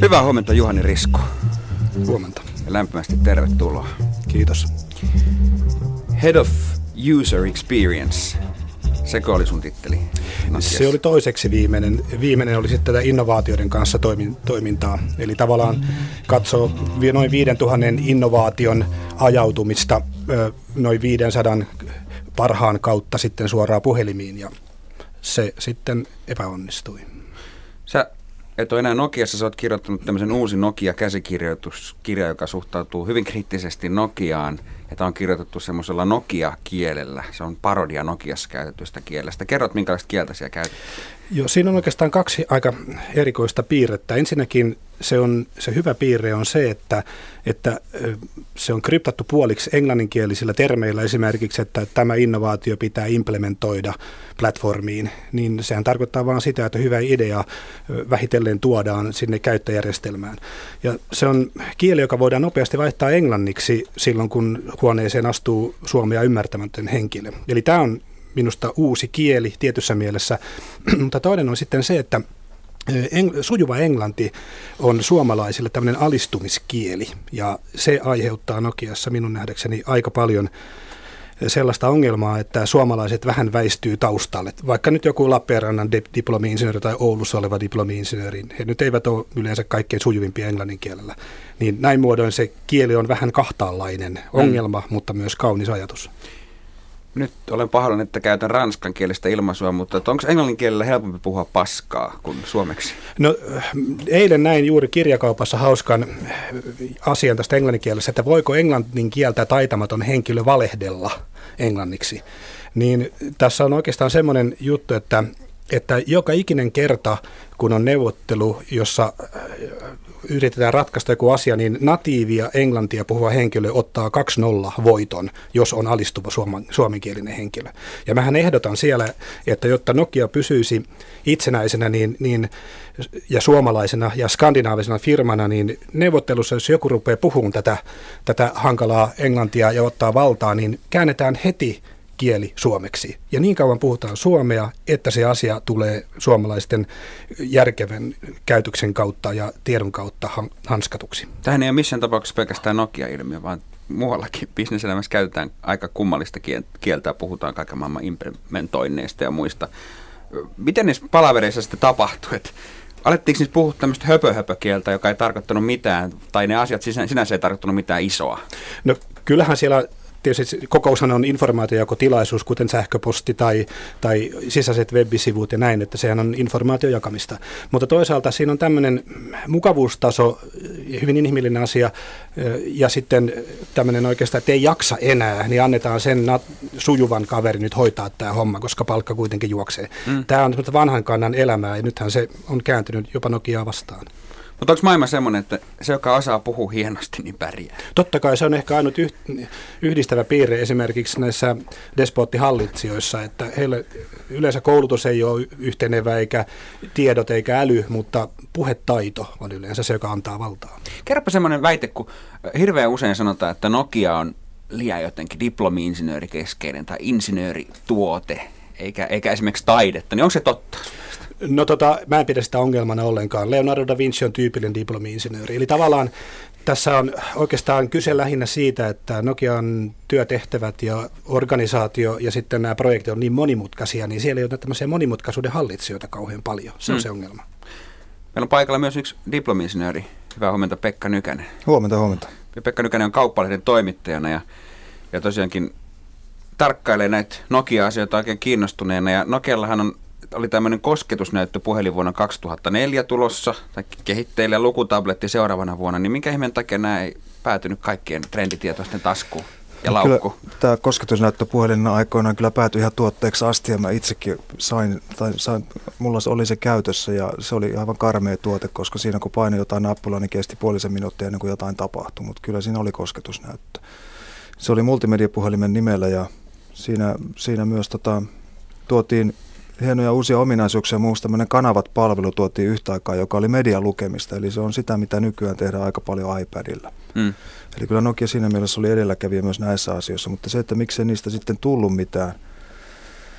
Hyvää huomenta Juhani Risko. Huomenta. Ja lämpimästi tervetuloa. Kiitos. Head of User Experience. Sekö oli sun titteli? Se oli toiseksi viimeinen. Viimeinen oli sitten tätä innovaatioiden kanssa toimintaa. Eli tavallaan katsoo noin 5000 innovaation ajautumista noin 500 parhaan kautta sitten suoraan puhelimiin, ja se sitten epäonnistui. Sä et ole enää Nokiassa, sä oot kirjoittanut tämmöisen uusi Nokia-käsikirjoituskirja, joka suhtautuu hyvin kriittisesti Nokiaan. Ja tämä on kirjoitettu semmoisella Nokia-kielellä. Se on parodia Nokiassa käytetystä kielestä. Kerrot, minkälaista kieltä siellä käytetään? Joo, siinä on oikeastaan kaksi aika erikoista piirrettä. Ensinnäkin se hyvä piirre on se, että se on kryptattu puoliksi englanninkielisillä termeillä, esimerkiksi, että tämä innovaatio pitää implementoida platformiin, niin sehän tarkoittaa vain sitä, että hyvä idea vähitellen tuodaan sinne käyttöjärjestelmään. Ja se on kieli, joka voidaan nopeasti vaihtaa englanniksi silloin, kun huoneeseen astuu suomea ymmärtämätön henkilö. Eli tämä on minusta uusi kieli tietyssä mielessä, mutta toinen on sitten se, että sujuva englanti on suomalaisille tämmöinen alistumiskieli, ja se aiheuttaa Nokiassa minun nähdäkseni aika paljon sellaista ongelmaa, että suomalaiset vähän väistyy taustalle. Vaikka nyt joku Lappeenrannan diplomi-insinööri tai Oulussa oleva diplomi-insinööri, he nyt eivät ole yleensä kaikkein sujuvimpia englannin kielellä. Niin näin muodoin se kieli on vähän kahtaanlainen ongelma, mutta myös kaunis ajatus. Nyt olen pahoillani, että käytän ranskankielistä ilmaisua, mutta onko englannin kielellä helpompi puhua paskaa kuin suomeksi? No, eilen näin juuri kirjakaupassa hauskan asian tästä englanninkielessä, että voiko englannin kieltä taitamaton henkilö valehdella englanniksi. Niin tässä on oikeastaan semmoinen juttu, että joka ikinen kerta, kun on neuvottelu, jossa yritetään ratkaista joku asia, niin natiivia englantia puhuva henkilö ottaa 2-0 voiton, jos on alistuva suomenkielinen henkilö. Ja mähän ehdotan siellä, että jotta Nokia pysyisi itsenäisenä ja suomalaisena ja skandinaavisena firmana, niin neuvottelussa, jos joku rupeaa puhumaan tätä hankalaa englantia ja ottaa valtaa, niin käännetään heti kieli suomeksi. Ja niin kauan puhutaan suomea, että se asia tulee suomalaisten järkevän käytöksen kautta ja tiedon kautta hanskatuksi. Tähän ei ole missään tapauksessa pelkästään Nokia-ilmiö, vaan muuallakin bisneselämässä käytetään aika kummallista kieltä, puhutaan kaiken maailman implementoinneista ja muista. Miten niissä palavereissa sitten tapahtui? Alettiinko niissä puhua tämmöistä höpö-höpö-kieltä, joka ei tarkoittanut mitään, tai ne asiat sinänsä ei tarkoittanut mitään isoa? No kyllähän siellä tietysti kokoushan on informaatiojakotilaisuus, kuten sähköposti tai sisäiset web-sivut ja näin, että sehän on informaation jakamista. Mutta toisaalta siinä on tämmöinen mukavuustaso, hyvin inhimillinen asia, ja sitten tämmöinen oikeastaan, että ei jaksa enää, niin annetaan sen sujuvan kaverin nyt hoitaa tämä homma, koska palkka kuitenkin juoksee. Tämä on vanhan kannan elämää, ja nythän se on kääntynyt jopa Nokiaa vastaan. Mutta onko maailma semmoinen, että se, joka osaa puhua hienosti, niin pärjää? Totta kai se on ehkä ainut yhdistävä piirre esimerkiksi näissä despoottihallitsijoissa, että heille yleensä koulutus ei ole yhtenevä eikä tiedot eikä äly, mutta puhetaito on yleensä se, joka antaa valtaa. Kerropa semmoinen väite, kun hirveän usein sanotaan, että Nokia on liian jotenkin diplomi-insinöörikeskeinen tai insinöörituote, eikä esimerkiksi taidetta, niin onko se totta? No mä en pidä sitä ongelmana ollenkaan. Leonardo da Vinci on tyypillinen diplomi-insinööri. Eli tavallaan tässä on oikeastaan kyse lähinnä siitä, että Nokian työtehtävät ja organisaatio ja sitten nämä projektit on niin monimutkaisia, niin siellä ei ole tämmöisiä monimutkaisuuden hallitsijoita kauhean paljon. Se on se ongelma. Meillä on paikalla myös yksi diplomi-insinööri. Hyvää huomenta, Pekka Nykänen. Huomenta. Ja Pekka Nykänen on Kauppalehden toimittajana ja tosiaankin tarkkailee näitä Nokia-asioita oikein kiinnostuneena. Ja Nokiallahan oli tämmöinen kosketusnäyttö puhelin vuonna 2004 tulossa, tai kehitteille lukutabletti seuraavana vuonna, niin minkä ihmeen takia nämä ei päätynyt kaikkien trenditietoisten taskuun ja laukkuun? Kyllä tämä kosketusnäyttöpuhelin aikoinaan kyllä päätyi ihan tuotteeksi asti, ja mä itsekin mulla oli se käytössä, ja se oli aivan karmea tuote, koska siinä kun painoi jotain nappulaa, niin kesti puolisen minuuttia ennen kuin jotain tapahtui, mutta kyllä siinä oli kosketusnäyttö. Se oli multimediapuhelimen nimellä, ja siinä myös tuotiin hienoja uusia ominaisuuksia. Muusta tämmöinen kanavat-palvelu tuotiin yhtä aikaa, joka oli median lukemista. Eli se on sitä, mitä nykyään tehdään aika paljon iPadilla. Eli kyllä Nokia siinä mielessä oli edelläkävijä myös näissä asioissa. Mutta se, että miksei niistä sitten tullut mitään,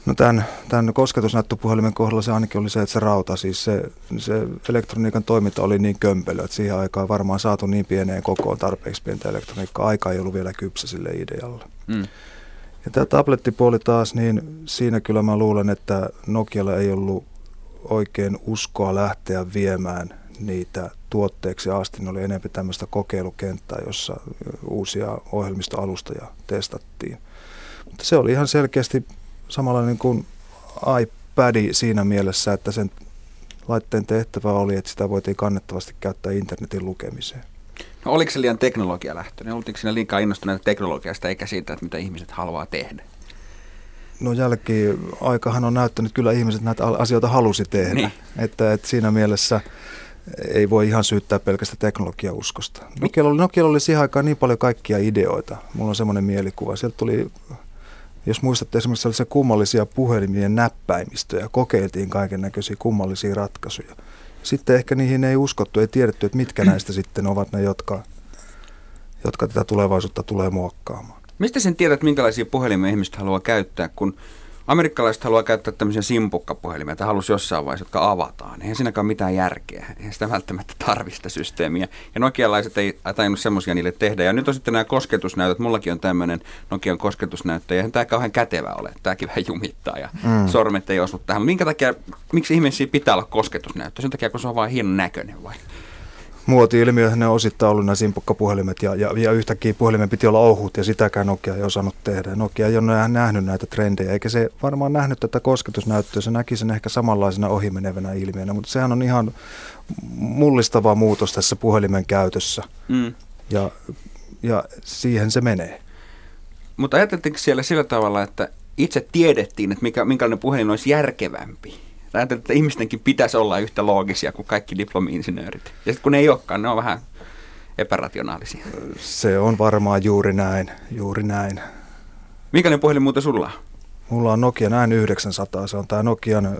No tämän kosketusnäyttöpuhelimen kohdalla se ainakin oli se, että se rauta, siis se elektroniikan toiminta oli niin kömpelö, että siihen aikaan varmaan saatu niin pieneen kokoon tarpeeksi pientä elektroniikkaa. Aika ei ollut vielä kypsä sille idealle. Ja tämä tablettipuoli taas, niin siinä kyllä mä luulen, että Nokialla ei ollut oikein uskoa lähteä viemään niitä tuotteeksi asti. Ne oli enemmän tämmöistä kokeilukenttää, jossa uusia ohjelmistoalustoja testattiin. Mutta se oli ihan selkeästi samanlainen kuin iPad siinä mielessä, että sen laitteen tehtävä oli, että sitä voitiin kannettavasti käyttää internetin lukemiseen. No, oliko se liian teknologialähtöinen? Oltiinko siinä liikaa innostuneita teknologiasta eikä siitä, että mitä ihmiset haluaa tehdä? No aikahan on näyttänyt, kyllä ihmiset näitä asioita halusi tehdä. Niin. Että siinä mielessä ei voi ihan syyttää pelkästä teknologiauskosta. Nokialla oli siihen aikaan niin paljon kaikkia ideoita. Mulla on semmoinen mielikuva. Sieltä tuli, jos muistatte esimerkiksi sellaisia kummallisia puhelimien näppäimistöjä, kokeiltiin kaiken näköisiä kummallisia ratkaisuja. Sitten ehkä niihin ei uskottu, ei tiedetty, että mitkä näistä sitten ovat ne, jotka tätä tulevaisuutta tulee muokkaamaan. Mistä sen tiedät, minkälaisia puhelimia ihmiset haluaa käyttää, kun amerikkalaiset haluaa käyttää tämmöisiä simpukkapuhelimia, tai halusi jossain vaiheessa, jotka avataan. Eihän siinäkään mitään järkeä, eihän sitä välttämättä tarvista systeemiä. Ja nokialaiset ei tajunnut semmoisia niille tehdä. Ja nyt on sitten nämä kosketusnäytöt, mullakin on tämmöinen Nokian kosketusnäyttö, ja eihän tämä kauhean kätevä ole. Tämäkin vähän jumittaa ja sormet ei osu tähän. Miksi ihmisiä pitää olla kosketusnäyttö? Sen takia, kun se on vaan hienon näköinen vai? Muoti-ilmiöhän ne on osittain ollut nämä simpukkapuhelimet ja yhtäkkiä puhelimen piti olla ohut ja sitäkään Nokia ei osannut tehdä. Nokia ei ole nähnyt näitä trendejä eikä se varmaan nähnyt tätä kosketusnäyttöä. Se näki sen ehkä samanlaisena ohimenevänä ilmiönä, mutta sehän on ihan mullistava muutos tässä puhelimen käytössä ja siihen se menee. Mutta ajateltiinko siellä sillä tavalla, että itse tiedettiin, että minkälainen puhelin olisi järkevämpi? Ajattelin, että ihmistenkin pitäisi olla yhtä loogisia kuin kaikki diplomi-insinöörit. Ja sitten kun ne ei olekaan, ne on vähän epärationaalisia. Se on varmaan juuri näin. Minkälainen puhelin muuten sulla on? Mulla on Nokia N900. Se on tämä Nokian,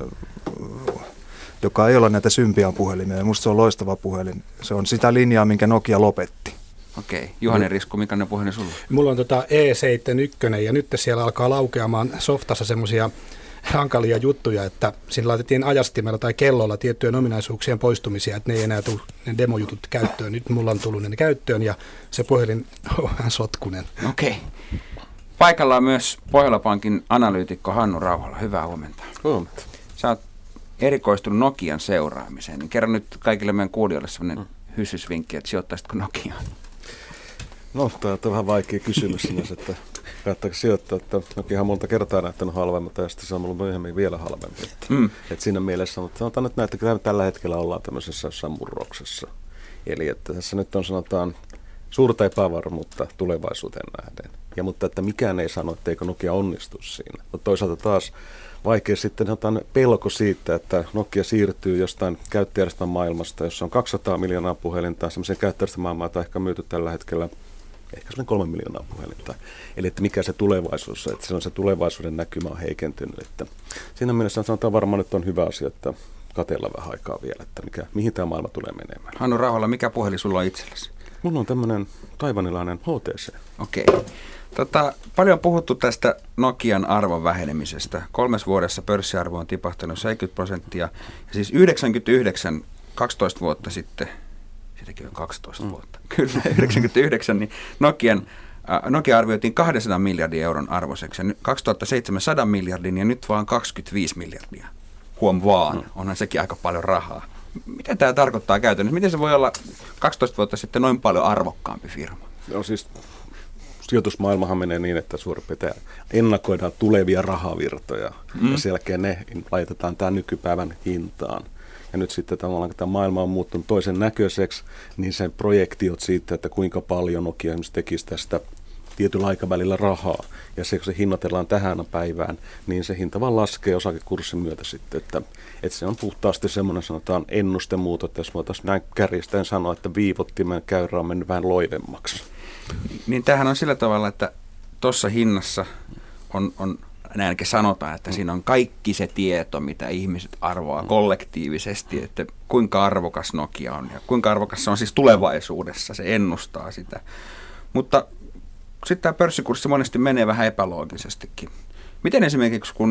joka ei ole näitä Symbian puhelimia. Musta se on loistava puhelin. Se on sitä linjaa, minkä Nokia lopetti. Okei. Juhani Risku, minkälainen puhelin sulla on? Mulla on E71 ja nyt siellä alkaa laukeamaan softassa semmoisia hankalia juttuja, että siinä laitettiin ajastimella tai kellolla tiettyjen ominaisuuksien poistumisia, että ne ei enää tule ne demojutut käyttöön. Nyt mulla on tullut ne käyttöön ja se puhelin on vähän sotkunen. Okei. Paikalla on myös Pohjola-pankin analyytikko Hannu Rauhala. Hyvää huomenta. Huomenta. Sä oot erikoistunut Nokian seuraamiseen. Niin kerro nyt kaikille meidän kuulijoille sellainen hysysvinkki, että sijoittaisitko Nokiaan? No, tämä on vähän vaikea kysymys sinänsä, että kannattaako sijoittaa, että Nokia on monta kertaa näyttänyt halvemmalta ja sitten se on ollut myöhemmin vielä halvempi. Että siinä mielessä, mutta sanotaan nyt näin, että tällä hetkellä ollaan tämmöisessä jossain murroksessa. Eli että tässä nyt on sanotaan suurta epävarmuutta tulevaisuuteen nähden. Mutta että mikään ei sano, etteikö Nokia onnistu siinä. Mutta toisaalta taas vaikea sitten sanotaan pelko siitä, että Nokia siirtyy jostain käyttöjärjestelmän maailmasta, jossa on 200 miljoonaa puhelinta, semmoisen käyttöjärjestelmän on ehkä myyty tällä hetkellä ehkä 3 miljoonaa puhelinta. Eli että mikä se tulevaisuus on, että silloin se tulevaisuuden näkymä on heikentynyt. Että siinä mielessä sanotaan varmaan nyt on hyvä asia, että katsella vähän aikaa vielä, että mihin tämä maailma tulee menemään. Hannu Rauhala, mikä puhelin sulla on itsellesi? Mulla on tämmöinen taivanilainen HTC. Okei. Paljon on puhuttu tästä Nokian arvon vähenemisestä. 3 vuodessa pörssiarvo on tipahtanut 70%. Ja siis 99, 12 vuotta sitten, siitäkin on 12 vuotta, kyllä 99, niin Nokia arvioitiin 200 miljardin euron arvoiseksi. 2007 100 miljardin ja nyt vaan 25 miljardia. Huom vaan, onhan sekin aika paljon rahaa. Mitä tämä tarkoittaa käytännössä? Miten se voi olla 12 vuotta sitten noin paljon arvokkaampi firma? No siis sijoitusmaailmahan menee niin, että suurin piirtein ennakoidaan tulevia rahavirtoja ja sen jälkeen ne laitetaan tämän nykypäivän hintaan. Ja nyt sitten tavallaan, kun tämä maailma on muuttunut toisen näköiseksi, niin sen projektiot siitä, että kuinka paljon Nokia esimerkiksi tekisi tästä tietyllä aikavälillä rahaa. Ja se, kun se hinnoitellaan tähän päivään, niin se hinta vaan laskee osakekurssin myötä sitten. Että se on puhtaasti semmoinen, sanotaan, ennustemuuto, että jos voitaisiin näin kärjistäen sanoa, että viivottimen käyrä on mennyt vähän loivemmaksi. Niin tämähän on sillä tavalla, että tuossa hinnassa on näinkin sanotaan, että siinä on kaikki se tieto, mitä ihmiset arvoaa kollektiivisesti, että kuinka arvokas Nokia on ja kuinka arvokas se on siis tulevaisuudessa, se ennustaa sitä. Mutta sitten tämä pörssikurssi monesti menee vähän epäloogisestikin. Miten esimerkiksi, kun nyt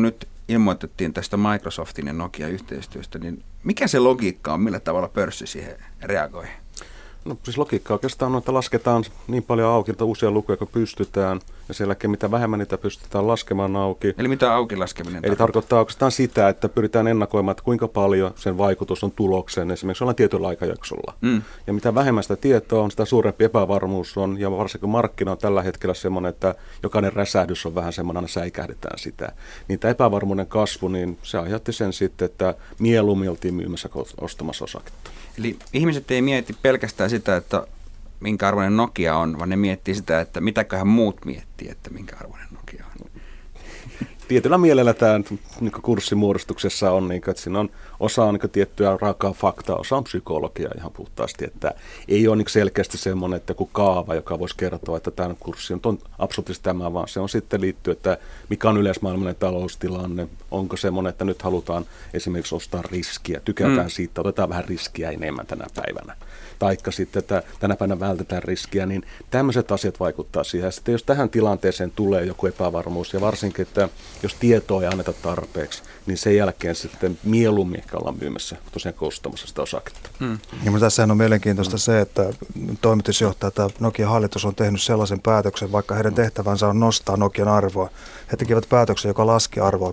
ilmoitettiin tästä Microsoftin ja Nokia-yhteistyöstä, niin mikä se logiikka on, millä tavalla pörssi siihen reagoi? No siis logiikka oikeastaan on, että lasketaan niin paljon auki, että uusia lukuja kun pystytään, ja sen jälkeen mitä vähemmän niitä pystytään laskemaan auki. Eli mitä auki laskeminen Eli tarkoittaa oikeastaan sitä, että pyritään ennakoimaan, että kuinka paljon sen vaikutus on tulokseen, esimerkiksi ollaan tietyllä aikajaksolla. Ja mitä vähemmän sitä tietoa on, sitä suurempi epävarmuus on, ja varsinkin markkina on tällä hetkellä semmoinen, että jokainen räsähdys on vähän semmoinen, aina säikähdetään sitä. Niin tämä epävarmuuden kasvu, niin se aiheutti sen sitten, että mieluummin oltiin myymässä ostamassa osaketta. Eli ihmiset ei mieti pelkästään sitä, että minkä arvoinen Nokia on, vaan ne miettii sitä, että mitäköhän muut miettii, että minkä arvoinen Nokia on. Tietyllä mielellä tämä niin kurssimuodostuksessa on, niin kuin, että siinä on osa on niin tiettyä raakaa faktaa, osa on psykologia ihan puhtaasti, että ei ole niin selkeästi semmoinen, että joku kaava, joka voisi kertoa, että tämä kurssi on absoluuttisesti tämä, vaan se on sitten liittyy, että mikä on yleismaailmallinen taloustilanne, onko semmoinen, että nyt halutaan esimerkiksi ostaa riskiä, tykätään siitä, otetaan vähän riskiä enemmän tänä päivänä. Taikka sitten, että tänä päivänä vältetään riskiä, niin tämmöiset asiat vaikuttaa siihen. Ja sitten jos tähän tilanteeseen tulee joku epävarmuus, ja varsinkin, että jos tietoa ei anneta tarpeeksi, niin sen jälkeen sitten mieluummin ehkä ollaan myymässä, tosiaan ostamassa sitä osaketta. Ja tässähän on mielenkiintoista se, että toimitusjohtaja tai Nokian hallitus on tehnyt sellaisen päätöksen, vaikka heidän tehtävänsä on nostaa Nokian arvoa. He tekivät päätöksen, joka laski arvoa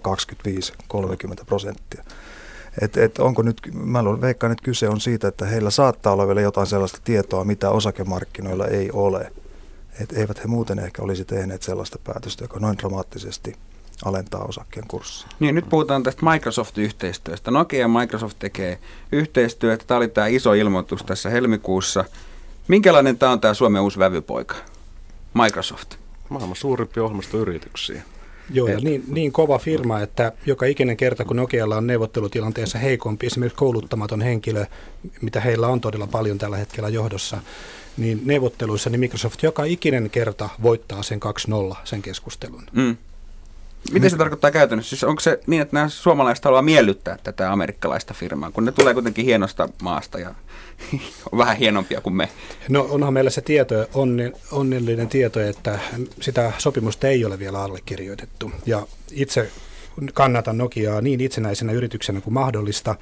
25-30%. Onko nyt, mä veikkaan, että kyse on siitä, että heillä saattaa olla vielä jotain sellaista tietoa, mitä osakemarkkinoilla ei ole. Eivät he muuten ehkä olisi tehneet sellaista päätöstä, joka noin dramaattisesti alentaa osakkeen kurssia. Niin, nyt puhutaan tästä Microsoft-yhteistyöstä. Nokia ja Microsoft tekee yhteistyötä. Tämä oli tämä iso ilmoitus tässä helmikuussa. Minkälainen tämä on tämä Suomen uusi vävypoika? Microsoft. Maailman suurimpia ohjelmistoyrityksiä. Joo, ja niin kova firma, että joka ikinen kerta, kun Nokialla on neuvottelutilanteessa heikompi, esimerkiksi kouluttamaton henkilö, mitä heillä on todella paljon tällä hetkellä johdossa, niin neuvotteluissa niin Microsoft joka ikinen kerta voittaa sen 2-0 sen keskustelun. Miten se tarkoittaa käytännössä? Siis onko se niin, että nämä suomalaiset haluaa miellyttää tätä amerikkalaista firmaa, kun ne tulee kuitenkin hienosta maasta ja on vähän hienompia kuin me? No onhan meillä se onnellinen tieto, että sitä sopimusta ei ole vielä allekirjoitettu. Ja itse kannatan Nokiaa niin itsenäisenä yrityksenä kuin mahdollista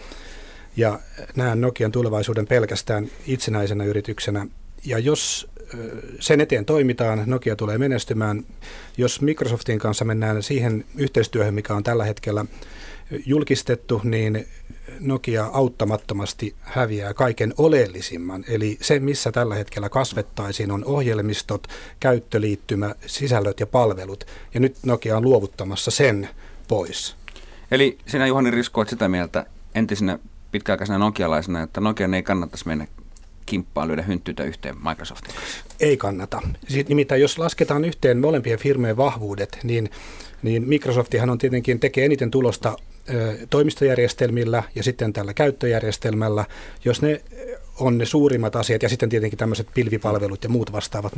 ja näen Nokian tulevaisuuden pelkästään itsenäisenä yrityksenä. Ja jos sen eteen toimitaan, Nokia tulee menestymään. Jos Microsoftin kanssa mennään siihen yhteistyöhön, mikä on tällä hetkellä julkistettu, niin Nokia auttamattomasti häviää kaiken oleellisimman. Eli se, missä tällä hetkellä kasvettaisiin, on ohjelmistot, käyttöliittymä, sisällöt ja palvelut. Ja nyt Nokia on luovuttamassa sen pois. Eli sinä, Juhani Risko, olet sitä mieltä entisenä pitkäaikaisena nokialaisena, että Nokian ei kannattaisi mennä kimppaan lyödä hynttyitä yhteen Microsoftin kanssa? Ei kannata. Nimittäin jos lasketaan yhteen molempien firmojen vahvuudet, niin Microsoftihan on tietenkin tekee eniten tulosta toimistojärjestelmillä ja sitten tällä käyttöjärjestelmällä. Jos ne on ne suurimmat asiat ja sitten tietenkin tämmöiset pilvipalvelut ja muut vastaavat,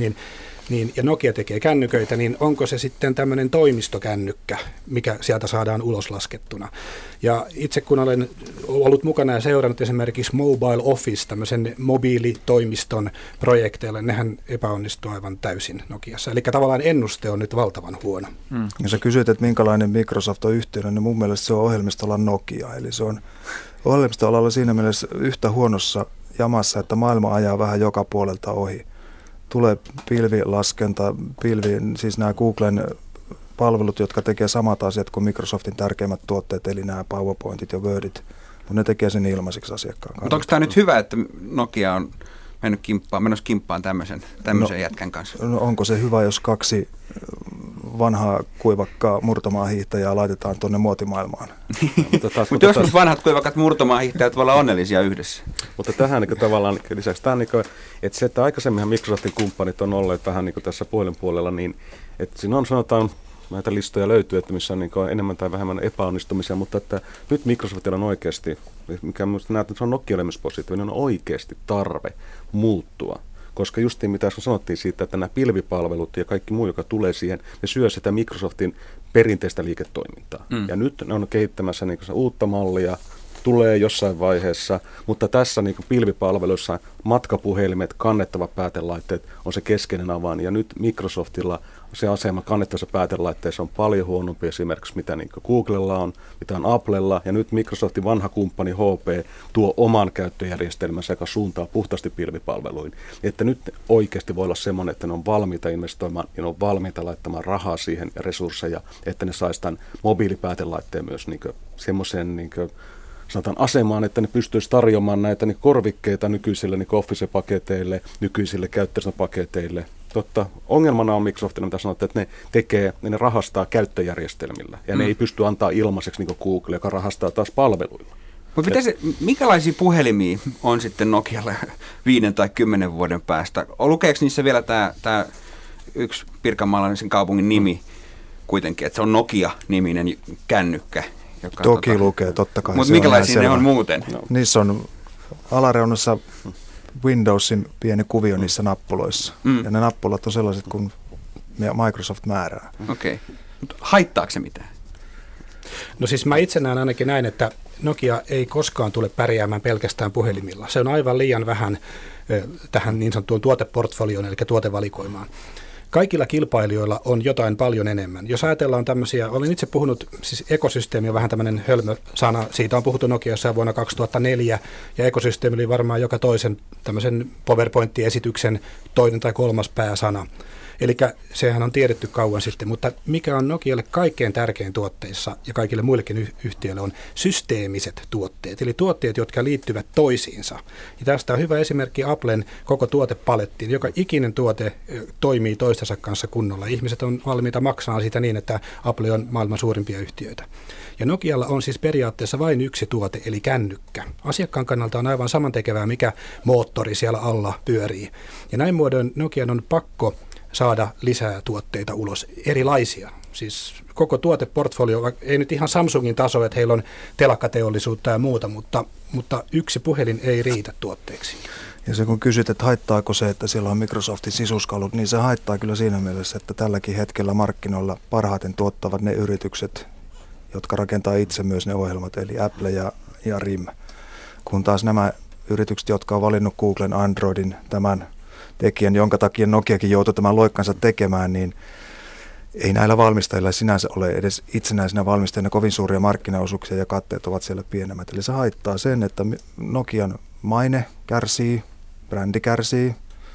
ja Nokia tekee kännyköitä, niin onko se sitten tämmöinen toimistokännykkä, mikä sieltä saadaan ulos laskettuna. Ja itse kun olen ollut mukana ja seurannut esimerkiksi Mobile Office, tämmöisen mobiilitoimiston projekteilla, nehän epäonnistuu aivan täysin Nokiassa. Eli tavallaan ennuste on nyt valtavan huono. Ja sä kysyt, että minkälainen Microsoft on yhtiönä, niin mun mielestä se on ohjelmistoalan Nokia. Eli se on ohjelmistoalalla siinä mielessä yhtä huonossa jamassa, että maailma ajaa vähän joka puolelta ohi. Tulee pilvilaskenta, siis nämä Googlen palvelut, jotka tekee samat asiat kuin Microsoftin tärkeimmät tuotteet, eli nämä PowerPointit ja Wordit, mutta ne tekee sen ilmaiseksi asiakkaan kanssa. Mutta onko tämä nyt hyvä, että Nokia on menossa kimppaan tämmöisen jätkän kanssa? No onko se hyvä, jos kaksi vanhaa kuivakkaa murtomaahiihtäjää laitetaan tuonne muotimaailmaan? Mutta joskus vanhat kuivakat murtomaahiihtäjät voi olla onnellisia yhdessä. Mutta tähän niin tavallaan lisäksi, tämä, niin kuin, että se, että aikaisemminhan Microsoftin kumppanit on olleet vähän niin tässä puolella, niin että siinä on sanotaan, näitä listoja löytyy, että missä on niin enemmän tai vähemmän epäonnistumisia, mutta että nyt Microsoftilla on oikeasti, mikä minusta näyttää, että se on Nokialle myös positiivinen, on oikeasti tarve muuttua. Koska justiin mitä sanottiin siitä, että nämä pilvipalvelut ja kaikki muu, joka tulee siihen, ne syö sitä Microsoftin perinteistä liiketoimintaa. Ja nyt ne on kehittämässä niin uutta mallia, tulee jossain vaiheessa, mutta tässä niin pilvipalveluissa matkapuhelimet, kannettavat päätelaitteet on se keskeinen avain. Ja nyt Microsoftilla se asema kannettavassa päätelaitteessa on paljon huonompi esimerkiksi mitä niin Googlella on, mitä on Applella, ja nyt Microsoftin vanha kumppani HP tuo oman käyttöjärjestelmänsä, joka suuntaa puhtaasti pilvipalveluihin. Että nyt oikeasti voi olla semmoinen, että ne on valmiita investoimaan ja ne on valmiita laittamaan rahaa siihen ja resursseja, että ne saisi tämän mobiilipäätelaitteen myös niin semmoiseen niin sanotaan asemaan, että ne pystyisi tarjoamaan näitä niin korvikkeita nykyisille niin Office-paketeille, nykyisille käyttöpaketeille. Totta, ongelmana on Microsoftilla, mitä sanotte, että ne rahastaa käyttöjärjestelmillä ja ne ei pysty antaa ilmaiseksi niin kuin Google, joka rahastaa taas palveluilla. Mutta minkälaisia puhelimia on sitten Nokialle 5 tai 10 vuoden päästä? Lukeeko niissä vielä tämä yksi pirkanmaalaisen kaupungin nimi kuitenkin, että se on Nokia-niminen kännykkä? Toki lukee, totta kai. Mutta minkälaisia ne on muuten? No. Niissä on alareunassa Windowsin pieni kuvio niissä nappuloissa. Ja ne nappulat on sellaiset, kun Microsoft määrää. Okei. Mutta haittaako se mitään? No siis mä itse näen ainakin näin, että Nokia ei koskaan tule pärjäämään pelkästään puhelimilla. Se on aivan liian vähän tähän niin sanottuun tuoteportfolioon, eli tuotevalikoimaan. Kaikilla kilpailijoilla on jotain paljon enemmän. Jos ajatellaan tämmöisiä, olen itse puhunut, siis ekosysteemi on vähän tämmöinen hölmö-sana, siitä on puhuttu Nokiassa vuonna 2004, ja ekosysteemi oli varmaan joka toisen tämmöisen PowerPoint-esityksen toinen tai kolmas pääsana. Eli sehän on tiedetty kauan sitten, mutta mikä on Nokialle kaikkein tärkein tuotteissa ja kaikille muillekin yhtiöille on systeemiset tuotteet, eli tuotteet, jotka liittyvät toisiinsa. Ja tästä on hyvä esimerkki Applen koko tuotepalettiin. Joka ikinen tuote toimii toistensa kanssa kunnolla. Ihmiset on valmiita maksamaan sitä niin, että Apple on maailman suurimpia yhtiöitä. Ja Nokialla on siis periaatteessa vain yksi tuote, eli kännykkä. Asiakkaan kannalta on aivan samantekevää, mikä moottori siellä alla pyörii. Ja näin muodoin Nokian on pakko saada lisää tuotteita ulos, erilaisia. Siis koko tuoteportfolio, ei nyt ihan Samsungin taso, että heillä on telakkateollisuutta ja muuta, mutta yksi puhelin ei riitä tuotteeksi. Ja se kun kysyt, että haittaako se, että siellä on Microsoftin sisuskalut, niin se haittaa kyllä siinä mielessä, että tälläkin hetkellä markkinoilla parhaiten tuottavat ne yritykset, jotka rakentaa itse myös ne ohjelmat, eli Apple ja RIM. Kun taas nämä yritykset, jotka on valinnut Googlen, Androidin, tämän tekijän, jonka takia Nokiakin joutui tämän loikkansa tekemään, niin ei näillä valmistajilla sinänsä ole edes itsenäisenä valmistajina kovin suuria markkinaosuuksia ja katteet ovat siellä pienemmät. Eli se haittaa sen, että Nokian maine kärsii, brändi kärsii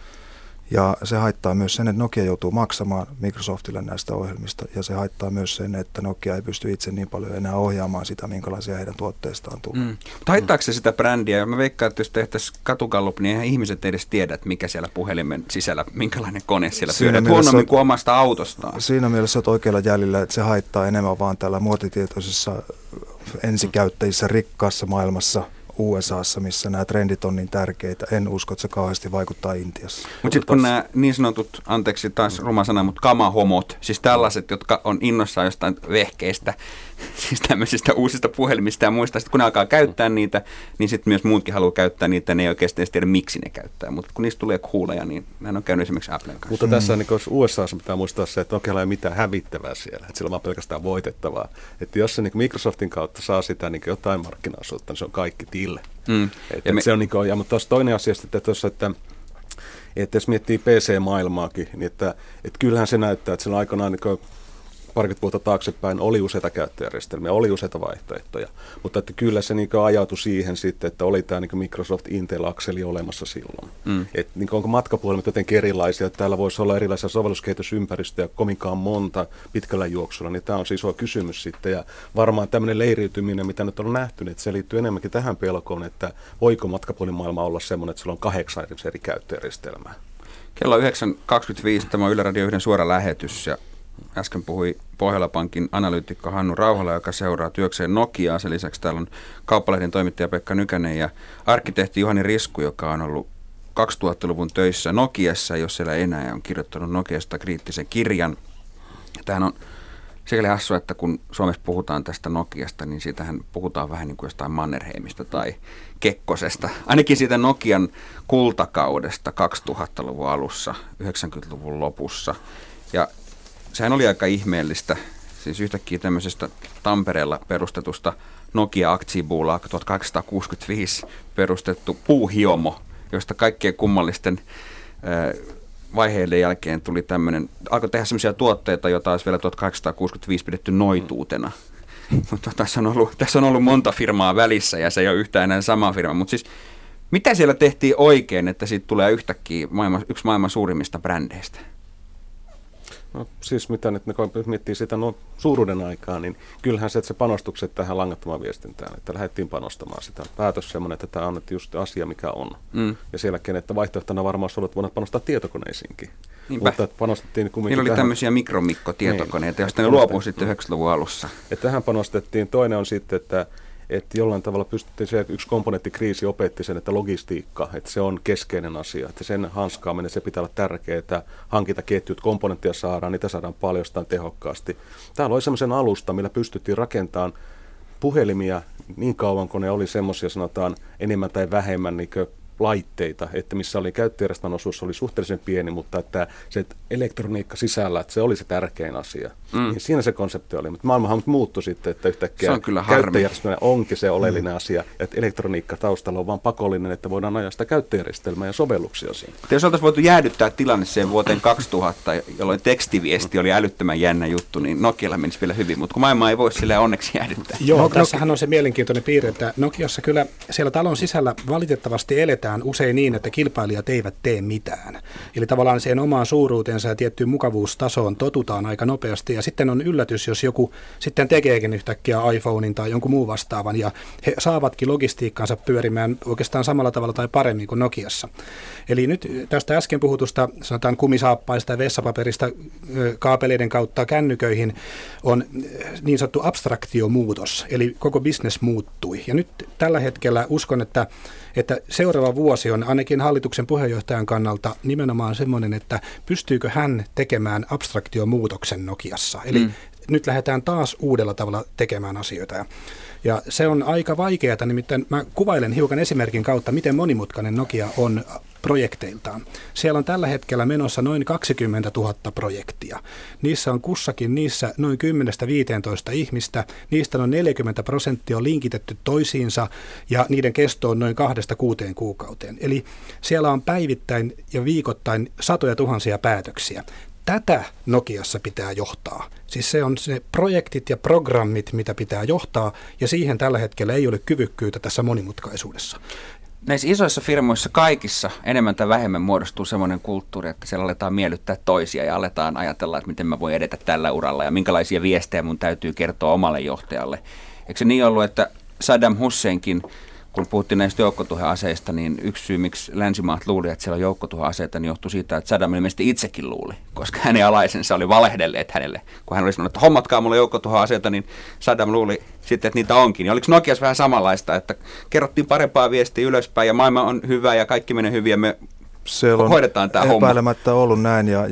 ja se haittaa myös sen, että Nokia joutuu maksamaan Microsoftille näistä ohjelmista ja se haittaa myös sen, että Nokia ei pysty itse niin paljon enää ohjaamaan sitä, minkälaisia heidän tuotteistaan tulee. Mutta haittaako se sitä brändiä? Mä veikkaan, että jos tehtäisiin katugallup, niin eihän ihmiset edes tiedä, että mikä siellä puhelimen sisällä, minkälainen kone siellä pyörii. Huonommin kuin omasta autostaan. Siinä mielessä olet oikealla jäljellä, että se haittaa enemmän vaan tällä muotitietoisessa ensikäyttäjissä rikkaassa maailmassa, USAssa, missä nämä trendit on niin tärkeitä. En usko, että se kauheasti vaikuttaa Intiassa. Mutta sitten kun nämä niin sanotut, anteeksi taas ruma sana, mutta kamahomot, siis tällaiset, jotka on innossaan jostain vehkeistä, siis tämmöisistä uusista puhelimista ja muista, sitten kun ne alkaa käyttää niitä, niin sitten myös muutkin haluaa käyttää niitä, ne ei oikeasti edes tiedä, miksi ne käyttää. Mutta kun niistä tulee cooleja, niin näin on käynyt esimerkiksi Applen kanssa. Mutta tässä niin USAssa pitää muistaa se, että Nokialla ei ole mitään hävittävää siellä, että sillä on vaan pelkästään voitettavaa. Että jos se niin Microsoftin kautta saa sitä niin jotain markkinaosuutta, niin se on kaikki tille. Se on, niin mutta taas toinen asia sitten tuossa, että jos miettii PC-maailmaakin, niin että kyllähän se näyttää, että sillä aikanaan niin parikymmentä vuotta taaksepäin oli useita käyttöjärjestelmiä, oli useita vaihtoehtoja, mutta että kyllä se niin ajautui siihen sitten, että oli tämä niin Microsoft Intel-akseli olemassa silloin. Että niin onko matkapuhelimet jotenkin erilaisia, että täällä voisi olla erilaisia sovelluskehitysympäristtöjä kovinkaan monta pitkällä juoksulla, niin tämä on siis iso kysymys sitten. Ja varmaan tämmöinen leiriytyminen, mitä nyt on nähty, että se liittyy enemmänkin tähän pelkoon, että voiko matkapuhelimaailma olla semmoinen, että sillä on 8 eri käyttöjärjestelmää. Kello 9.25, tämä on Yle Radio 1 suora lähetys ja äsken puhui Pohjola-pankin analyytikko Hannu Rauhala, joka seuraa työkseen Nokiaa. Sen lisäksi täällä on Kauppalehden toimittaja Pekka Nykänen ja arkkitehti Juhani Risku, joka on ollut 2000-luvun töissä Nokiassa, jos siellä enää, ja on kirjoittanut Nokiasta kriittisen kirjan. Tämähän on sikäli hassua, että kun Suomessa puhutaan tästä Nokiasta, niin siitähän puhutaan vähän niin kuin jostain Mannerheimista tai Kekkosesta. Ainakin siitä Nokian kultakaudesta 2000-luvun alussa, 90-luvun lopussa. Ja sehän oli aika ihmeellistä, siis yhtäkkiä tämmöisestä Tampereella perustetusta Nokia Aktiebolag 1865 perustettu puuhiomo, josta kaikkien kummallisten vaiheiden jälkeen tuli tämmöinen, alkoi tehdä semmoisia tuotteita, joita olisi vielä 1865 pidetty noituutena. Mutta tässä on ollut monta firmaa välissä ja se ei ole yhtään enää sama firma. Mutta siis mitä siellä tehtiin oikein, että siitä tulee yhtäkkiä yksi maailman suurimmista brändeistä? No siis mitä nyt miettii sitä suuruuden aikaa, niin kyllähän se panostukset tähän langattomaan viestintään, että lähdettiin panostamaan sitä. Päätös semmoinen, että tämä on just asia, mikä on. Ja sielläkin, että vaihtoehtona varmaan olisi ollut voinut panostaa tietokoneisiinkin. Niinpä. Mutta panostettiin niillä oli tämmöisiä mikromikkotietokoneita, joista ne luopui sitten 90-luvun alussa. Että tähän panostettiin. Toinen on sitten, että jollain tavalla pystyttiin, se yksi komponenttikriisi opetti sen, että logistiikka, että se on keskeinen asia, että sen hanskaaminen, se pitää olla tärkeää, että hankintaketjut, komponentteja saadaan, niitä saadaan paljon tehokkaasti. Täällä oli semmoisen alusta, millä pystyttiin rakentamaan puhelimia niin kauan, kun ne oli semmoisia, sanotaan, enemmän tai vähemmän niin laitteita, että missä oli käyttöjärjestelmän osuus oli suhteellisen pieni, mutta että se elektroniikka sisällä, että se oli se tärkein asia. Niin siinä se konsepti oli, mutta maailmahan muuttui sitten, että yhtäkkiä käyttöjärjestelmä onkin se oleellinen asia, että elektroniikka taustalla on vaan pakollinen, että voidaan ajaa sitä käyttöjärjestelmää ja sovelluksia siinä. Jos oltaisiin voitu jäädyttää tilanne siihen vuoteen 2000, jolloin tekstiviesti oli älyttömän jännä juttu, niin Nokialla menisi vielä hyvin, mutta kun maailma ei voi silleen onneksi jäädyttää. Joo, tässähän on se mielenkiintoinen piirre, että Nokiassa kyllä siellä talon sisällä valitettavasti eletään usein niin, että kilpailijat eivät tee mitään. Eli tavallaan siihen omaan suuruutensa ja tiettyyn mukavuustasoon totutaan aika nopeasti. Ja sitten on yllätys, jos joku sitten tekeekin yhtäkkiä iPhonein tai jonkun muun vastaavan. Ja he saavatkin logistiikkansa pyörimään oikeastaan samalla tavalla tai paremmin kuin Nokiassa. Eli nyt tästä äsken puhutusta, sanotaan kumisaappaista ja vessapaperista kaapeleiden kautta kännyköihin on niin sanottu abstraktiomuutos. Eli koko business muuttui. Ja nyt tällä hetkellä uskon, että seuraava vuosi on ainakin hallituksen puheenjohtajan kannalta nimenomaan semmoinen, että pystyykö hän tekemään abstraktiomuutoksen Nokiassa. Eli nyt lähdetään taas uudella tavalla tekemään asioita. Ja se on aika vaikeaa, nimittäin mä kuvailen hiukan esimerkin kautta, miten monimutkainen Nokia on projekteiltaan. Siellä on tällä hetkellä menossa noin 20 000 projektia. Niissä on kussakin noin 10-15 ihmistä. Niistä noin 40% on linkitetty toisiinsa ja niiden kesto on noin 2-6 kuukauteen. Eli siellä on päivittäin ja viikoittain satoja tuhansia päätöksiä. Tätä Nokiassa pitää johtaa. Siis se on se projektit ja programmit, mitä pitää johtaa, ja siihen tällä hetkellä ei ole kyvykkyyttä tässä monimutkaisuudessa. Näissä isoissa firmoissa kaikissa enemmän tai vähemmän muodostuu semmoinen kulttuuri, että siellä aletaan miellyttää toisia ja aletaan ajatella, että miten mä voin edetä tällä uralla ja minkälaisia viestejä mun täytyy kertoa omalle johtajalle. Eikö se niin ollut, että Saddam Husseinkin, kun puhuttiin näistä joukkotuhoaseista, niin yksi syy, miksi länsimaat luuli, että siellä on joukkotuhoaseita, niin johtui siitä, että Saddam ilmeisesti itsekin luuli, koska hänen alaisensa oli valehdelleet hänelle. Kun hän oli sanonut, että hommatkaa mulle joukkotuhoaseita, niin Saddam luuli sitten, että niitä onkin. Ja oliko Nokiassa vähän samanlaista, että kerrottiin parempaa viestiä ylöspäin ja maailma on hyvä ja kaikki menee hyvin ja me hoidetaan tämä homma? Epäilemättä ollut näin ja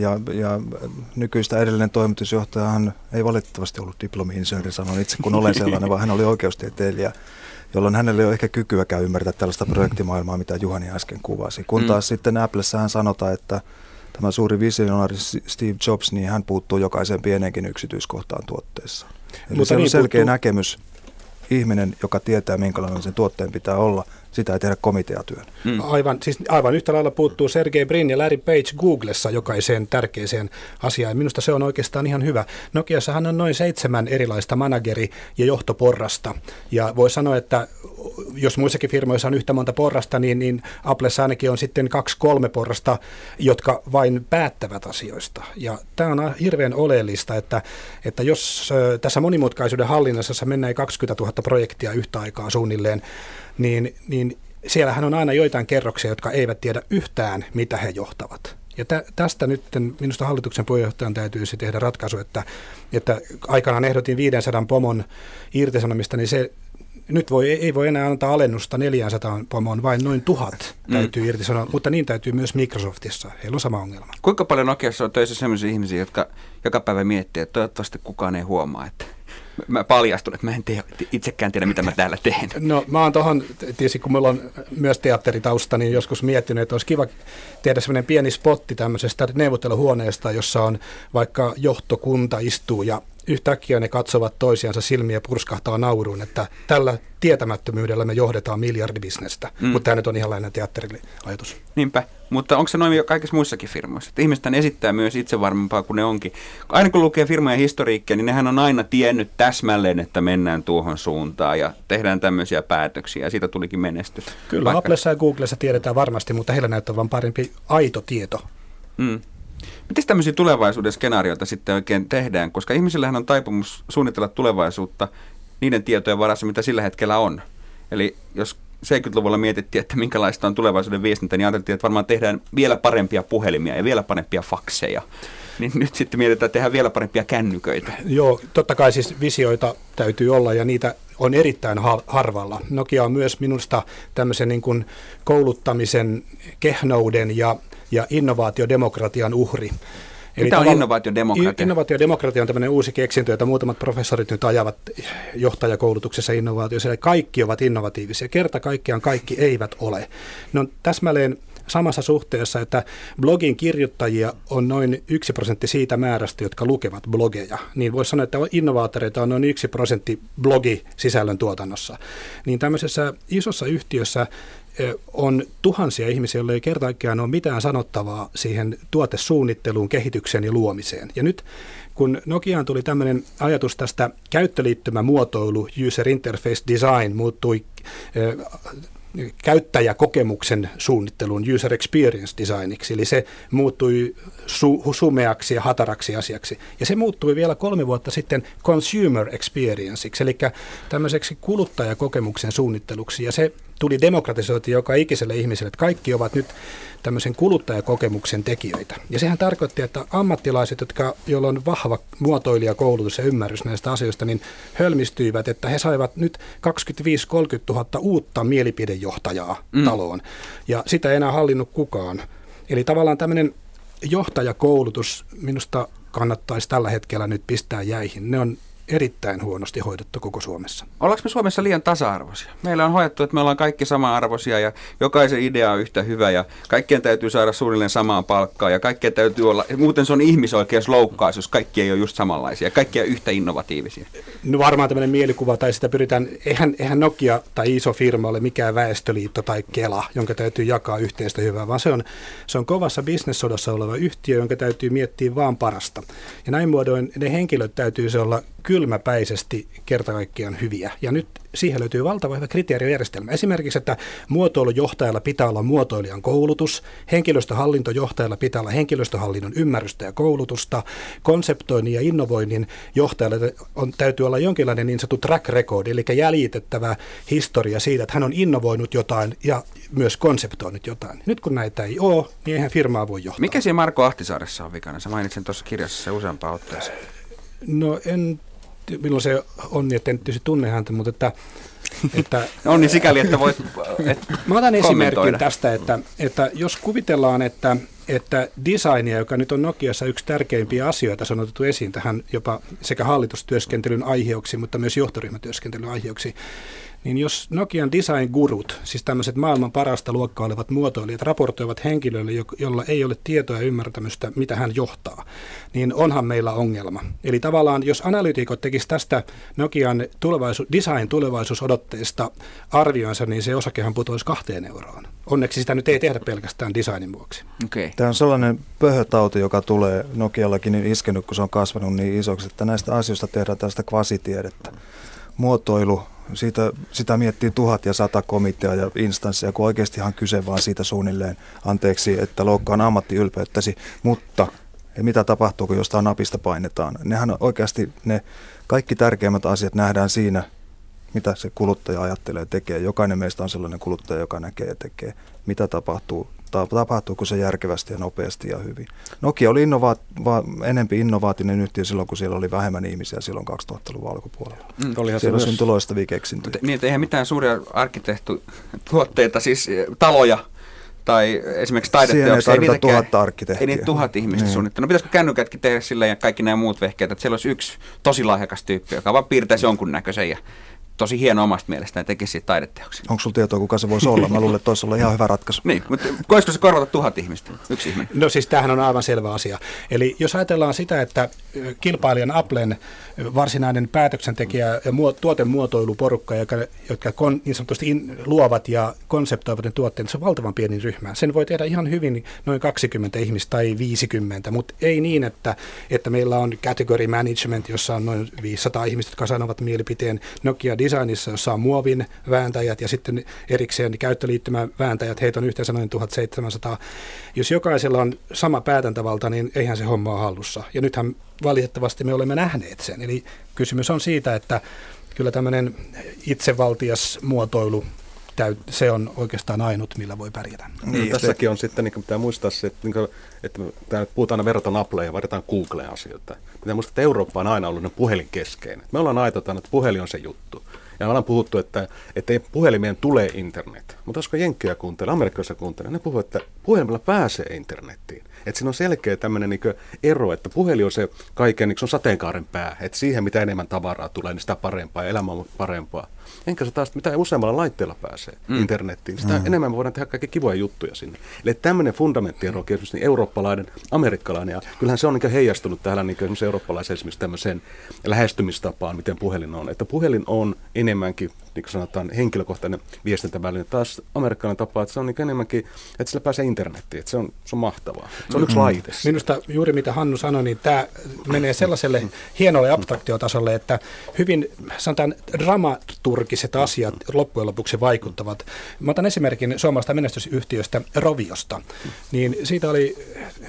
nykyistä edellinen toimitusjohtajahan ei valitettavasti ollut diplomi-insinööri, sanon itse kun olen sellainen, vaan hän oli oikeustieteilijä, jolloin hänellä ei ole ehkä kykyäkään ymmärtää tällaista projektimaailmaa, mitä Juhani äsken kuvasi. Kun taas sitten Applessahan sanotaan, että tämä suuri visionääri Steve Jobs, niin hän puuttuu jokaiseen pieneenkin yksityiskohtaan tuotteessa. Eli mutta se on selkeä näkemys. Ihminen, joka tietää, minkälainen sen tuotteen pitää olla, sitä ei tehdä komiteatyön. Aivan yhtä lailla puuttuu Sergey Brin ja Larry Page Googlessa jokaiseen tärkeiseen asiaan. Minusta se on oikeastaan ihan hyvä. Nokiassahan on noin 7 erilaista manageri- ja johtoporrasta. Ja voi sanoa, että jos muissakin firmoissa on yhtä monta porrasta, niin Applessa ainakin on sitten 2-3 porrasta, jotka vain päättävät asioista. Ja tämä on hirveän oleellista, että jos tässä monimutkaisuuden hallinnassa mennään 20 000 projektia yhtä aikaa suunnilleen, niin siellähän on aina joitain kerroksia, jotka eivät tiedä yhtään, mitä he johtavat. Ja tästä nyt minusta hallituksen puheenjohtajan täytyisi tehdä ratkaisu, että aikanaan ehdotin 500 pomon irtisanomista, niin se nyt ei voi enää antaa alennusta 400 pomoon, vain noin 1000 täytyy irtisanoa, mutta niin täytyy myös Microsoftissa. Heillä on sama ongelma. Kuinka paljon Nokiassa on töissä sellaisia ihmisiä, jotka joka päivä miettii, että toivottavasti kukaan ei huomaa, että mä paljastun, että mä en itsekään tiedä, mitä mä täällä teen. No mä oon tuohon, tietysti kun mulla on myös teatteritausta, niin joskus miettinyt, että olisi kiva tehdä semmoinen pieni spotti tämmöisestä neuvotteluhuoneesta, jossa on vaikka johtokunta istuu ja yhtäkkiä ne katsovat toisiansa silmiä ja purskahtaa nauruun, että tällä tietämättömyydellä me johdetaan miljardibisnestä. Mutta tämä nyt on ihan lähinnä teatteriajatus. Niinpä, mutta onko se noin kaikissa muissakin firmoissa? Että ihmiset esittää myös itsevarmempaa kuin ne onkin. Aina kun lukee firmojen historiikkia, niin nehän on aina tiennyt täsmälleen, että mennään tuohon suuntaan ja tehdään tämmöisiä päätöksiä ja siitä tulikin menestys. Kyllä, Applessa ja Googlessa tiedetään varmasti, mutta heillä näyttää vain parempi aito tieto. Miten tämmöisiä tulevaisuuden skenaarioita sitten oikein tehdään? Koska ihmisillähän on taipumus suunnitella tulevaisuutta niiden tietojen varassa, mitä sillä hetkellä on. Eli jos 70-luvulla mietittiin, että minkälaista on tulevaisuuden viestintä, niin ajateltiin, että varmaan tehdään vielä parempia puhelimia ja vielä parempia fakseja. Niin nyt sitten mietitään, että tehdään vielä parempia kännyköitä. Joo, totta kai siis visioita täytyy olla ja niitä on erittäin harvalla. Nokia on myös minusta tämmöisen niin kuin kouluttamisen, kehnouden ja innovaatiodemokratian uhri. Mitä on innovaatiodemokratia? Innovaatiodemokratia on tämmöinen uusi keksintö, jota muutamat professorit nyt ajavat johtajakoulutuksessa innovaatioissa. Eli kaikki ovat innovatiivisia. Kerta kaikkiaan kaikki eivät ole. Ne on täsmälleen samassa suhteessa, että blogin kirjoittajia on noin 1% siitä määrästä, jotka lukevat blogeja. Niin voisi sanoa, että innovaattoreita on noin 1% blogisisällön tuotannossa. Niin tämmöisessä isossa yhtiössä on tuhansia ihmisiä, joilla ei kerta kaikkiaan ole mitään sanottavaa siihen tuotesuunnitteluun, kehitykseen ja luomiseen. Ja nyt kun Nokiaan tuli tämmöinen ajatus tästä käyttöliittymämuotoilu, user interface design, muuttui käyttäjäkokemuksen suunnitteluun user experience designiksi, eli se muuttui sumeaksi ja hataraksi asiaksi. Ja se muuttui vielä 3 vuotta sitten consumer experienceiksi, eli tämmöiseksi kuluttajakokemuksen suunnitteluksi, ja se tuli demokratisoitu joka ikiselle ihmiselle, että kaikki ovat nyt tämmöisen kuluttajakokemuksen tekijöitä. Ja sehän tarkoitti, että ammattilaiset, joilla on vahva muotoilijakoulutus ja ymmärrys näistä asioista, niin hölmistyivät, että he saivat nyt 25-30 000 uutta mielipidejohtajaa taloon. Ja sitä ei enää hallinnut kukaan. Eli tavallaan tämmöinen johtajakoulutus minusta kannattaisi tällä hetkellä nyt pistää jäihin. Ne on erittäin huonosti hoidettu koko Suomessa. Ollaanko me Suomessa liian tasa-arvoisia? Meillä on hoidettu, että me ollaan kaikki sama-arvoisia ja jokaisen idea on yhtä hyvä ja kaikkien täytyy saada suunnilleen samaa palkkaa ja kaikkien täytyy olla, muuten se on ihmisoikeusloukkaus, jos kaikki ei ole just samanlaisia, kaikki on yhtä innovatiivisia. No varmaan tämmöinen mielikuva tai sitä pyritään, eihän Nokia tai iso firma ole mikään väestöliitto tai Kela, jonka täytyy jakaa yhteistä hyvää, vaan se on kovassa bisnessodassa oleva yhtiö, jonka täytyy miettiä vaan parasta. Ja näin muodoin ne henkilöt täytyisi olla kylmäpäisesti kerta kaikkiaan hyviä. Ja nyt siihen löytyy valtava hyvä kriteerijärjestelmä. Esimerkiksi, että muotoilujohtajalla pitää olla muotoilijan koulutus, henkilöstöhallintojohtajalla pitää olla henkilöstöhallinnon ymmärrystä ja koulutusta, konseptoinnin ja innovoinnin johtajalla täytyy olla jonkinlainen niin sanottu track record, eli jäljitettävä historia siitä, että hän on innovoinut jotain ja myös konseptoinut jotain. Nyt kun näitä ei ole, niin eihän firmaa voi johtaa. Mikä siellä Marko Ahtisaaressa on vikana? Sä mainitsin tuossa kirjassa useampaan otteeseen. No milloin se on niin, että en tietysti tunne häntä, mutta että on niin sikäli, että voit mä otan esimerkin tästä, että jos kuvitellaan, että designia, joka nyt on Nokiassa yksi tärkeimpiä asioita, se on otettu esiin tähän jopa sekä hallitustyöskentelyn aiheeksi, mutta myös johtoryhmätyöskentelyn aiheeksi, niin jos Nokian design-gurut, siis tämmöiset maailman parasta luokkaa olevat muotoilijat, raportoivat henkilölle, jolla ei ole tietoa ja ymmärtämystä, mitä hän johtaa, niin onhan meillä ongelma. Eli tavallaan, jos analyytikot tekisivät tästä Nokian design-tulevaisuusodotteesta arvioinsa, niin se osakehan putoisi 2 euroon. Onneksi sitä nyt ei tehdä pelkästään designin vuoksi. Okay. Tämä on sellainen pöhötauti, joka tulee Nokiallakin niin iskenyt, kun se on kasvanut niin isoksi, että näistä asioista tehdään tällaista kvasitiedettä. Muotoilu, sitä miettii 1000 ja 100 komitea ja instansseja, kun oikeastihan kyse vaan siitä suunnilleen, anteeksi, että loukkaan ammattiylpeyttäsi, mutta mitä tapahtuu, kun jostain napista painetaan? Nehän oikeasti ne kaikki tärkeimmät asiat nähdään siinä, mitä se kuluttaja ajattelee tekee. Jokainen meistä on sellainen kuluttaja, joka näkee ja tekee. Mitä tapahtuuko se järkevästi ja nopeasti ja hyvin. Nokia oli enempi innovaatinen yhtiö silloin, kun siellä oli vähemmän ihmisiä silloin 2000-luvun alkupuolella. Siellä syntyi loistavia keksintöjä. Niin, eihän mitään suuria arkkitehtutuotteita, siis taloja tai esimerkiksi taideteoksia. Siihen ei tarvita 1000 arkkitehtiä. Ei niitä 1000 ihmistä suunnittaa. No pitäisikö kännykätkin tehdä sillä ja kaikki nämä muut vehkeet, että siellä olisi yksi tosi lahjakas tyyppi, joka vaan piirtäisi jonkun näköisen ja tosi hieno omasta mielestään ja tekisi siitä taideteoksen. Onko sulla tietoa, kuka se voisi olla? Mä luulen, että toisi olla ihan hyvä ratkaisu. Niin, mutta voisiko se korvata 1000 ihmistä? Yksi ihminen. No siis tämähän on aivan selvä asia. Eli jos ajatellaan sitä, että kilpailijan Applen varsinainen päätöksentekijä ja tuotemuotoiluporukka, jotka niin sanotusti luovat ja konseptoivat ne tuotteet, se on valtavan pieni ryhmä. Sen voi tehdä ihan hyvin noin 20 ihmistä tai 50, mutta ei niin, että meillä on category management, jossa on noin 500 ihmistä, jotka sanovat mielipiteen. Nokia Designissa, jossa on muovin vääntäjät ja sitten erikseen käyttöliittymän vääntäjät, heitä on yhteensä noin 1700. Jos jokaisella on sama päätäntävalta, niin eihän se homma ole hallussa. Ja nythän valitettavasti me olemme nähneet sen. Eli kysymys on siitä, että kyllä tämmöinen itsevaltias muotoilu, se on oikeastaan ainut, millä voi pärjätä. Niin, tässäkin on sitten, niin pitää muistaa se, että puhutaan aina verrataan Appleen ja verrataan Googleen asioita. Pitää muistaa, että Eurooppa on aina ollut puhelinkeskeinen. Me ollaan ajateltu, että puhelin on se juttu. Ja me ollaan puhuttu, että puhelimeen tulee internet. Mutta koska jenkkejä kuuntelee, amerikkalaisia kuuntelee, ne puhuu, että puhelimella pääsee internettiin. Että siinä on selkeä tämmöinen niin ero, että puhelin on se kaiken, niin se on sateenkaaren pää. Että siihen mitä enemmän tavaraa tulee, niin sitä parempaa ja elämä on parempaa. Enkä se taas, mitä useammalla laitteella pääsee internettiin, sitä enemmän me voidaan tehdä kaikki kivoja juttuja sinne. Eli tämmöinen fundamenttierokin, esimerkiksi niin eurooppalainen, amerikkalainen, ja kyllähän se on niin heijastunut tähän niin eurooppalaisen esimerkiksi tämmöiseen lähestymistapaan, miten puhelin on. Että puhelin on enemmänkin, niin kuin sanotaan, henkilökohtainen viestintäväline. Taas amerikkalainen tapa, että se on niin enemmänkin, että sillä pääsee internettiin, että se on mahtavaa. Se on yksi laite. Minusta juuri mitä Hannu sanoi, niin tämä menee sellaiselle hienolle abstraktiotasolle, että hyvin, sanotaan, dramaturgiset asiat loppujen lopuksi vaikuttavat. Mä otan esimerkin suomalaisesta menestysyhtiöstä Roviosta. Niin siitä oli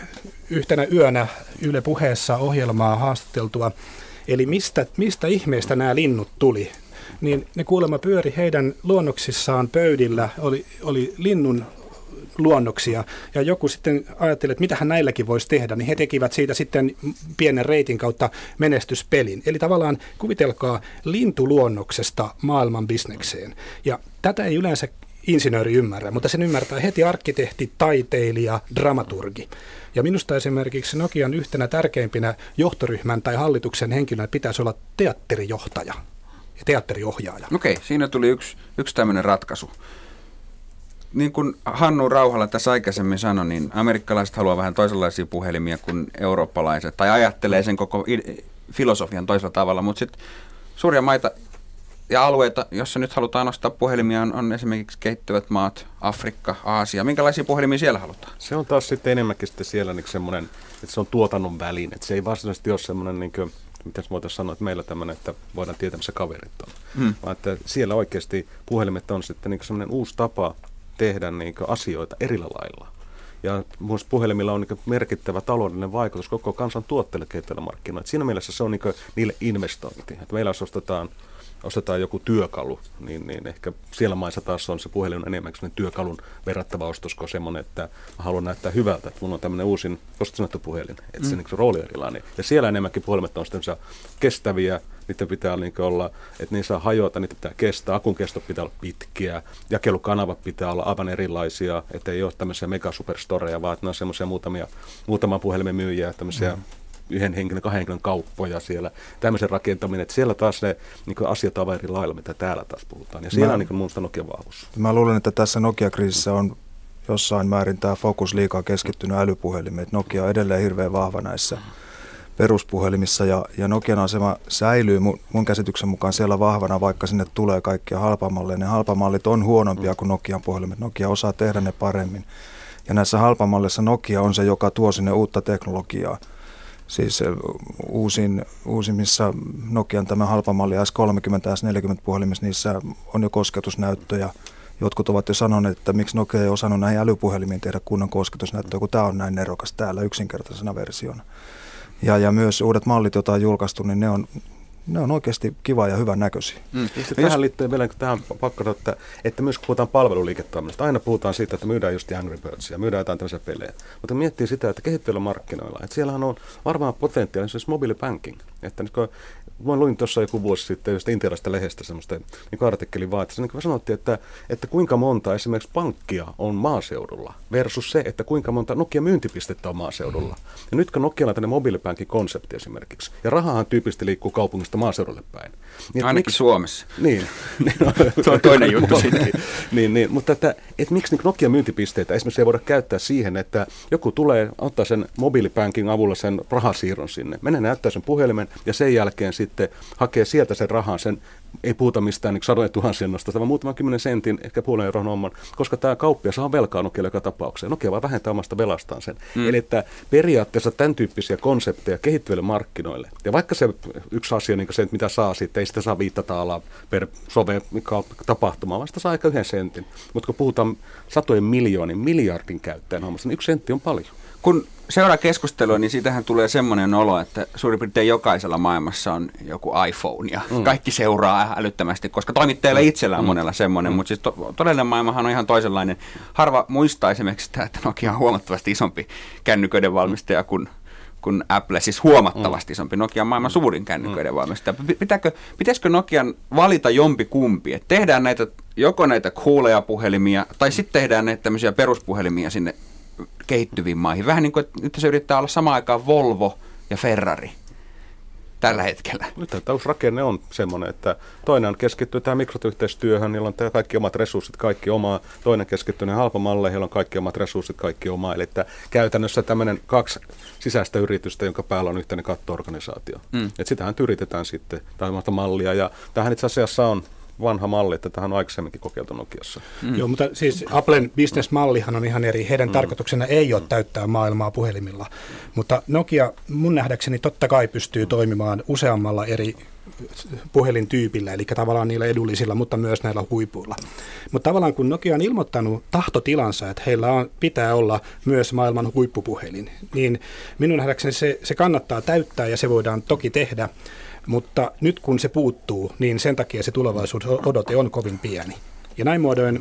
yhtenä yönä Yle Puheessa ohjelmaa haastateltua. Eli mistä ihmeestä nämä linnut tuli? Niin ne kuulemma pyöri heidän luonnoksissaan pöydillä, oli linnun luonnoksia, ja joku sitten ajatteli, että mitähän näilläkin voisi tehdä, niin he tekivät siitä sitten pienen reitin kautta menestyspelin. Eli tavallaan kuvitelkaa lintuluonnoksesta maailman bisnekseen. Ja tätä ei yleensä insinööri ymmärrä, mutta sen ymmärtää heti arkkitehti, taiteilija, dramaturgi. Ja minusta esimerkiksi Nokian yhtenä tärkeimpinä johtoryhmän tai hallituksen henkilönä pitäisi olla teatterijohtaja ja teatteriohjaaja. Okei, siinä tuli yksi tämmöinen ratkaisu. Niin kuin Hannu Rauhala tässä aikaisemmin sanoi, niin amerikkalaiset haluaa vähän toisenlaisia puhelimia kuin eurooppalaiset, tai ajattelee sen koko filosofian toisella tavalla, mutta sitten suuria maita ja alueita, joissa nyt halutaan ostaa puhelimia, on esimerkiksi kehittyvät maat, Afrikka, Aasia. Minkälaisia puhelimia siellä halutaan? Se on taas sitten enemmänkin sitten siellä niin semmoinen, että se on tuotannon väline, että se ei varsinaisesti ole semmoinen, niin kuin, miten voitaisiin sanoa, että meillä tämmöinen, että voidaan tietää, missä kaverit on. Vaan että siellä oikeasti puhelimet on sitten niin semmoinen uusi tapa tehdä niin asioita erillä lailla. Ja myös puhelimilla on niin merkittävä taloudellinen vaikutus koko kansan tuotteille kehittyvillä markkinoilla. Siinä mielessä se on niin niille investointi. Että meillä jos ostetaan joku työkalu, niin ehkä siellä maissa taas on se puhelin on enemmän työkalun verrattava ostos kuin semmoinen, että mä haluan näyttää hyvältä, että mun on tämmöinen uusin ostettu puhelin, että se rooli on erilainen. Ja siellä enemmänkin puhelimet on sitten kestäviä, niitä pitää olla, että niissä saa hajota, niitä pitää kestää, akun kesto pitää olla pitkiä, jakelukanavat pitää olla aivan erilaisia, että ei ole tämmöisiä megasuperstoreja, vaan että ne on semmoisia muutaman puhelimen myyjiä, tämmöisiä yhden henkilön, 2 henkilön kauppoja siellä, tämmöisen rakentaminen, että siellä taas ne niin asiat ovat eri lailla, mitä täällä taas puhutaan. Ja siellä on niin minusta Nokian vahvuus. Mä luulen, että tässä Nokia-kriisissä on jossain määrin tämä fokus liikaa keskittynyt älypuhelimiin. Nokia on edelleen hirveän vahva näissä peruspuhelimissa ja Nokian asema säilyy mun käsityksen mukaan siellä vahvana, vaikka sinne tulee kaikkia halpamalleja. Ne halpamallit on huonompia kuin Nokian puhelimet. Nokia osaa tehdä ne paremmin. Ja näissä halpamalleissa Nokia on se, joka tuo sinne uutta teknologiaa. Siis uusimmissa Nokian tämä halpamalli S30 ja S40 puhelimissa, niissä on jo kosketusnäyttöjä. Jotkut ovat jo sanoneet, että miksi Nokia ei osannut näihin älypuhelimiin tehdä kunnon kosketusnäyttöä, kun tämä on näin nerokas täällä yksinkertaisena versiona. Ja myös uudet mallit, joita on julkaistu, niin ne on oikeasti kiva ja hyvän näköisiä. Tähän liittyy vielä tähän pakko, että myös kun puhutaan palveluliiketoiminnasta, aina puhutaan siitä, että myydään just Angry Birdsia, myydään jotain tämmöisiä pelejä. Mutta miettii sitä, että kehittyvillä markkinoilla, että siellähän on varmaan potentiaalia, siis mobiilibanking. Että mä luin tuossa joku vuosi sitten just Intialaisesta lehdestä semmoista niin artikkelin vaan, että niin sanottiin, että kuinka monta esimerkiksi pankkia on maaseudulla versus se, että kuinka monta Nokia myyntipistettä on maaseudulla. Ja nyt kun Nokialla on tämmöinen mobiilibankin konsepti esimerkiksi, ja rahahan tyypillisesti liikkuu kaupungista vasta maaseudulle päin. Niin, ainakin Suomessa. Niin. Se on toinen juttu sitten. Niin, mutta että miksi Nokian myyntipisteitä esimerkiksi ei voida käyttää siihen, että joku tulee, ottaa sen mobiilipankin avulla sen rahasiirron sinne, menee näyttää sen puhelimen ja sen jälkeen sitten hakee sieltä sen rahan, sen ei puhuta mistään niin sadojen tuhansien nostosta, vaan muutaman 10 sentin, ehkä puolen euron homman, koska tämä kauppia saa velkaa Nokialle joka tapauksessa. Nokia vaan vähentää omasta velastaan sen. Eli että periaatteessa tämän tyyppisiä konsepteja kehittyville markkinoille. Ja vaikka se yksi asia, niin se, että mitä saa sitten, ei sitä saa 500 alaa per tapahtuma, vaan sitä saa ehkä 1 sentin. Mutta kun puhutaan satojen miljoonin, miljardin käyttäjän hommasta, niin 1 sentti on paljon. Kun seuraa keskustelua, niin siitähän tulee semmoinen olo, että suurin piirtein jokaisella maailmassa on joku iPhone ja kaikki seuraa älyttömästi, koska toimittajilla itsellään on monella semmoinen, mutta siis todellinen maailmahan on ihan toisenlainen. Harva muistaa esimerkiksi sitä, että Nokia on huomattavasti isompi kännyköiden valmistaja kuin Apple, siis huomattavasti isompi. Nokia on maailman suurin kännyköiden valmistaja. Pitäisikö Nokian valita jompikumpi, että tehdään joko näitä cooleja puhelimia tai sitten tehdään näitä tämmöisiä peruspuhelimia sinne kehittyviin maihin. Vähän niin kuin, että nyt se yrittää olla samaan aikaan Volvo ja Ferrari tällä hetkellä. Nyt tämä rakenne on semmoinen, että toinen keskittyy tähän Microsoft-yhteistyöhön, niillä on kaikki omat resurssit, kaikki omaa. Toinen keskittyy halpamalleihin, heillä on kaikki omat resurssit, kaikki omaa. Eli että käytännössä tämmöinen 2 sisäistä yritystä, jonka päällä on yhteinen katto-organisaatio. Että sitähän yritetään sitten, tämmöistä mallia. Ja tämähän itse asiassa on vanha malli, että tähän on aikaisemminkin kokeiltu Nokiassa. Joo, mutta siis Applen business-mallihan on ihan eri. Heidän tarkoituksena ei ole täyttää maailmaa puhelimilla. Mutta Nokia mun nähdäkseni totta kai pystyy toimimaan useammalla eri puhelintyypillä, eli tavallaan niillä edullisilla, mutta myös näillä huipuilla. Mutta tavallaan kun Nokia on ilmoittanut tahtotilansa, että heillä pitää olla myös maailman huippupuhelin, niin minun nähdäkseni se kannattaa täyttää ja se voidaan toki tehdä. Mutta nyt kun se puuttuu, niin sen takia se tulevaisuuden odote on kovin pieni. Ja näin muodoin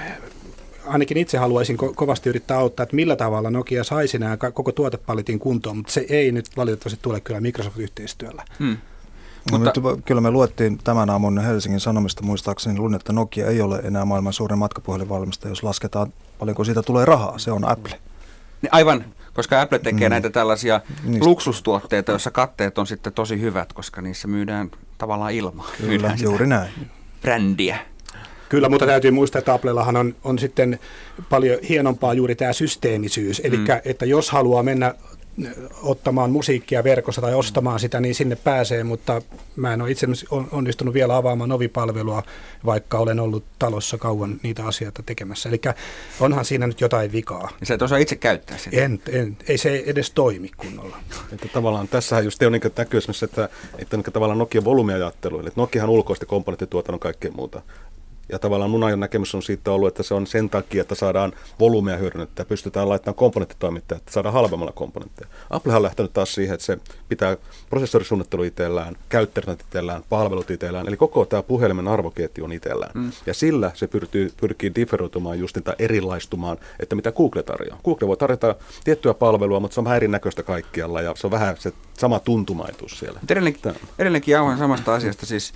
ainakin itse haluaisin kovasti yrittää auttaa, että millä tavalla Nokia saisi nämä koko tuotepaletin kuntoon, mutta se ei nyt valitettavasti tule kyllä Microsoft-yhteistyöllä. Mutta kyllä me luettiin tämän aamun Helsingin Sanomista muistaakseni, että Nokia ei ole enää maailman suurin matkapuhelinvalmistaja, jos lasketaan paljonko siitä tulee rahaa, se on Apple. Aivan, koska Apple tekee näitä tällaisia luksustuotteita, joissa katteet on sitten tosi hyvät, koska niissä myydään tavallaan ilmaa. Kyllä, juuri näin. Brändiä. Kyllä, mutta täytyy muistaa, että Applellahan on sitten paljon hienompaa juuri tämä systeemisyys. Eli että jos haluaa mennä ottamaan musiikkia verkossa tai ostamaan sitä, niin sinne pääsee, mutta mä en ole itse onnistunut vielä avaamaan Novi-palvelua, vaikka olen ollut talossa kauan niitä asioita tekemässä. Eli onhan siinä nyt jotain vikaa. Ja sä et osaa itse käyttää sitä? Ei se edes toimi kunnolla. Että tavallaan tässähän just on näkyy esimerkiksi, että tavallaan Nokian volyymiajattelu, eli Nokiahan ulkoisti komponenttituotannon kaikkea muuta. Ja tavallaan mun ajan näkemys on siitä ollut, että se on sen takia, että saadaan volyymia hyödynnettyä ja pystytään laittamaan komponenttitoimittajia, että saadaan halvemmalla komponentteja. Apple on lähtenyt taas siihen, että se pitää prosessorisuunnittelu itsellään, käyttäjät itsellään, palvelut itsellään, eli koko tämä puhelimen arvoketju on itsellään. Ja sillä se pyrkii differoitumaan just niitä erilaistumaan, että mitä Google tarjoaa. Google voi tarjota tiettyä palvelua, mutta se on vähän erinäköistä kaikkialla ja se on vähän se sama tuntumaitus siellä. Edelleenkin jauhan samasta asiasta, siis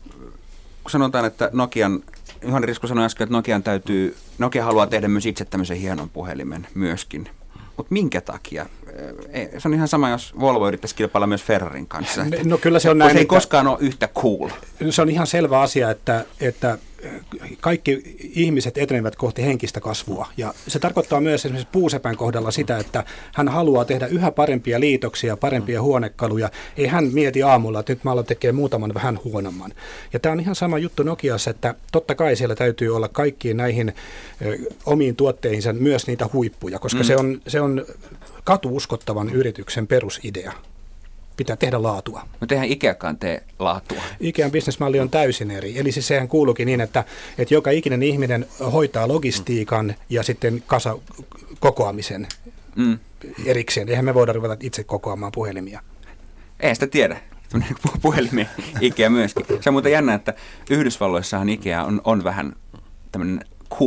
kun sanotaan, että Juhani Risku sanoi äsken, että Nokia haluaa tehdä myös itse tämmöisen hienon puhelimen myöskin. Mutta minkä takia? Se on ihan sama, jos Volvo yrittäisi kilpailla myös Ferrarin kanssa. No kyllä se on näin. Se ei koskaan ole yhtä cool. Se on ihan selvä asia, että kaikki ihmiset etenevät kohti henkistä kasvua. Ja se tarkoittaa myös esimerkiksi Puusepän kohdalla sitä, että hän haluaa tehdä yhä parempia liitoksia, parempia huonekaluja. Ei hän mieti aamulla, että nyt mä alan tekemään muutaman vähän huonomman. Ja tämä on ihan sama juttu Nokiassa, että totta kai siellä täytyy olla kaikkiin näihin omiin tuotteihinsa myös niitä huippuja, koska se on katuuskottavan yrityksen perusidea. Pitää tehdä laatua. Mutta eihän Ikeakaan tee laatua. Ikean bisnesmalli on täysin eri. Eli sehän kuuluukin niin, että joka ikinen ihminen hoitaa logistiikan ja sitten kokoamisen erikseen. Eihän me voida ruveta itse kokoamaan puhelimia. Ei sitä tiedä. Puhelimia Ikea myöskin. Se on muuten jännä, että Yhdysvalloissahan Ikea on vähän tämmöinen cool.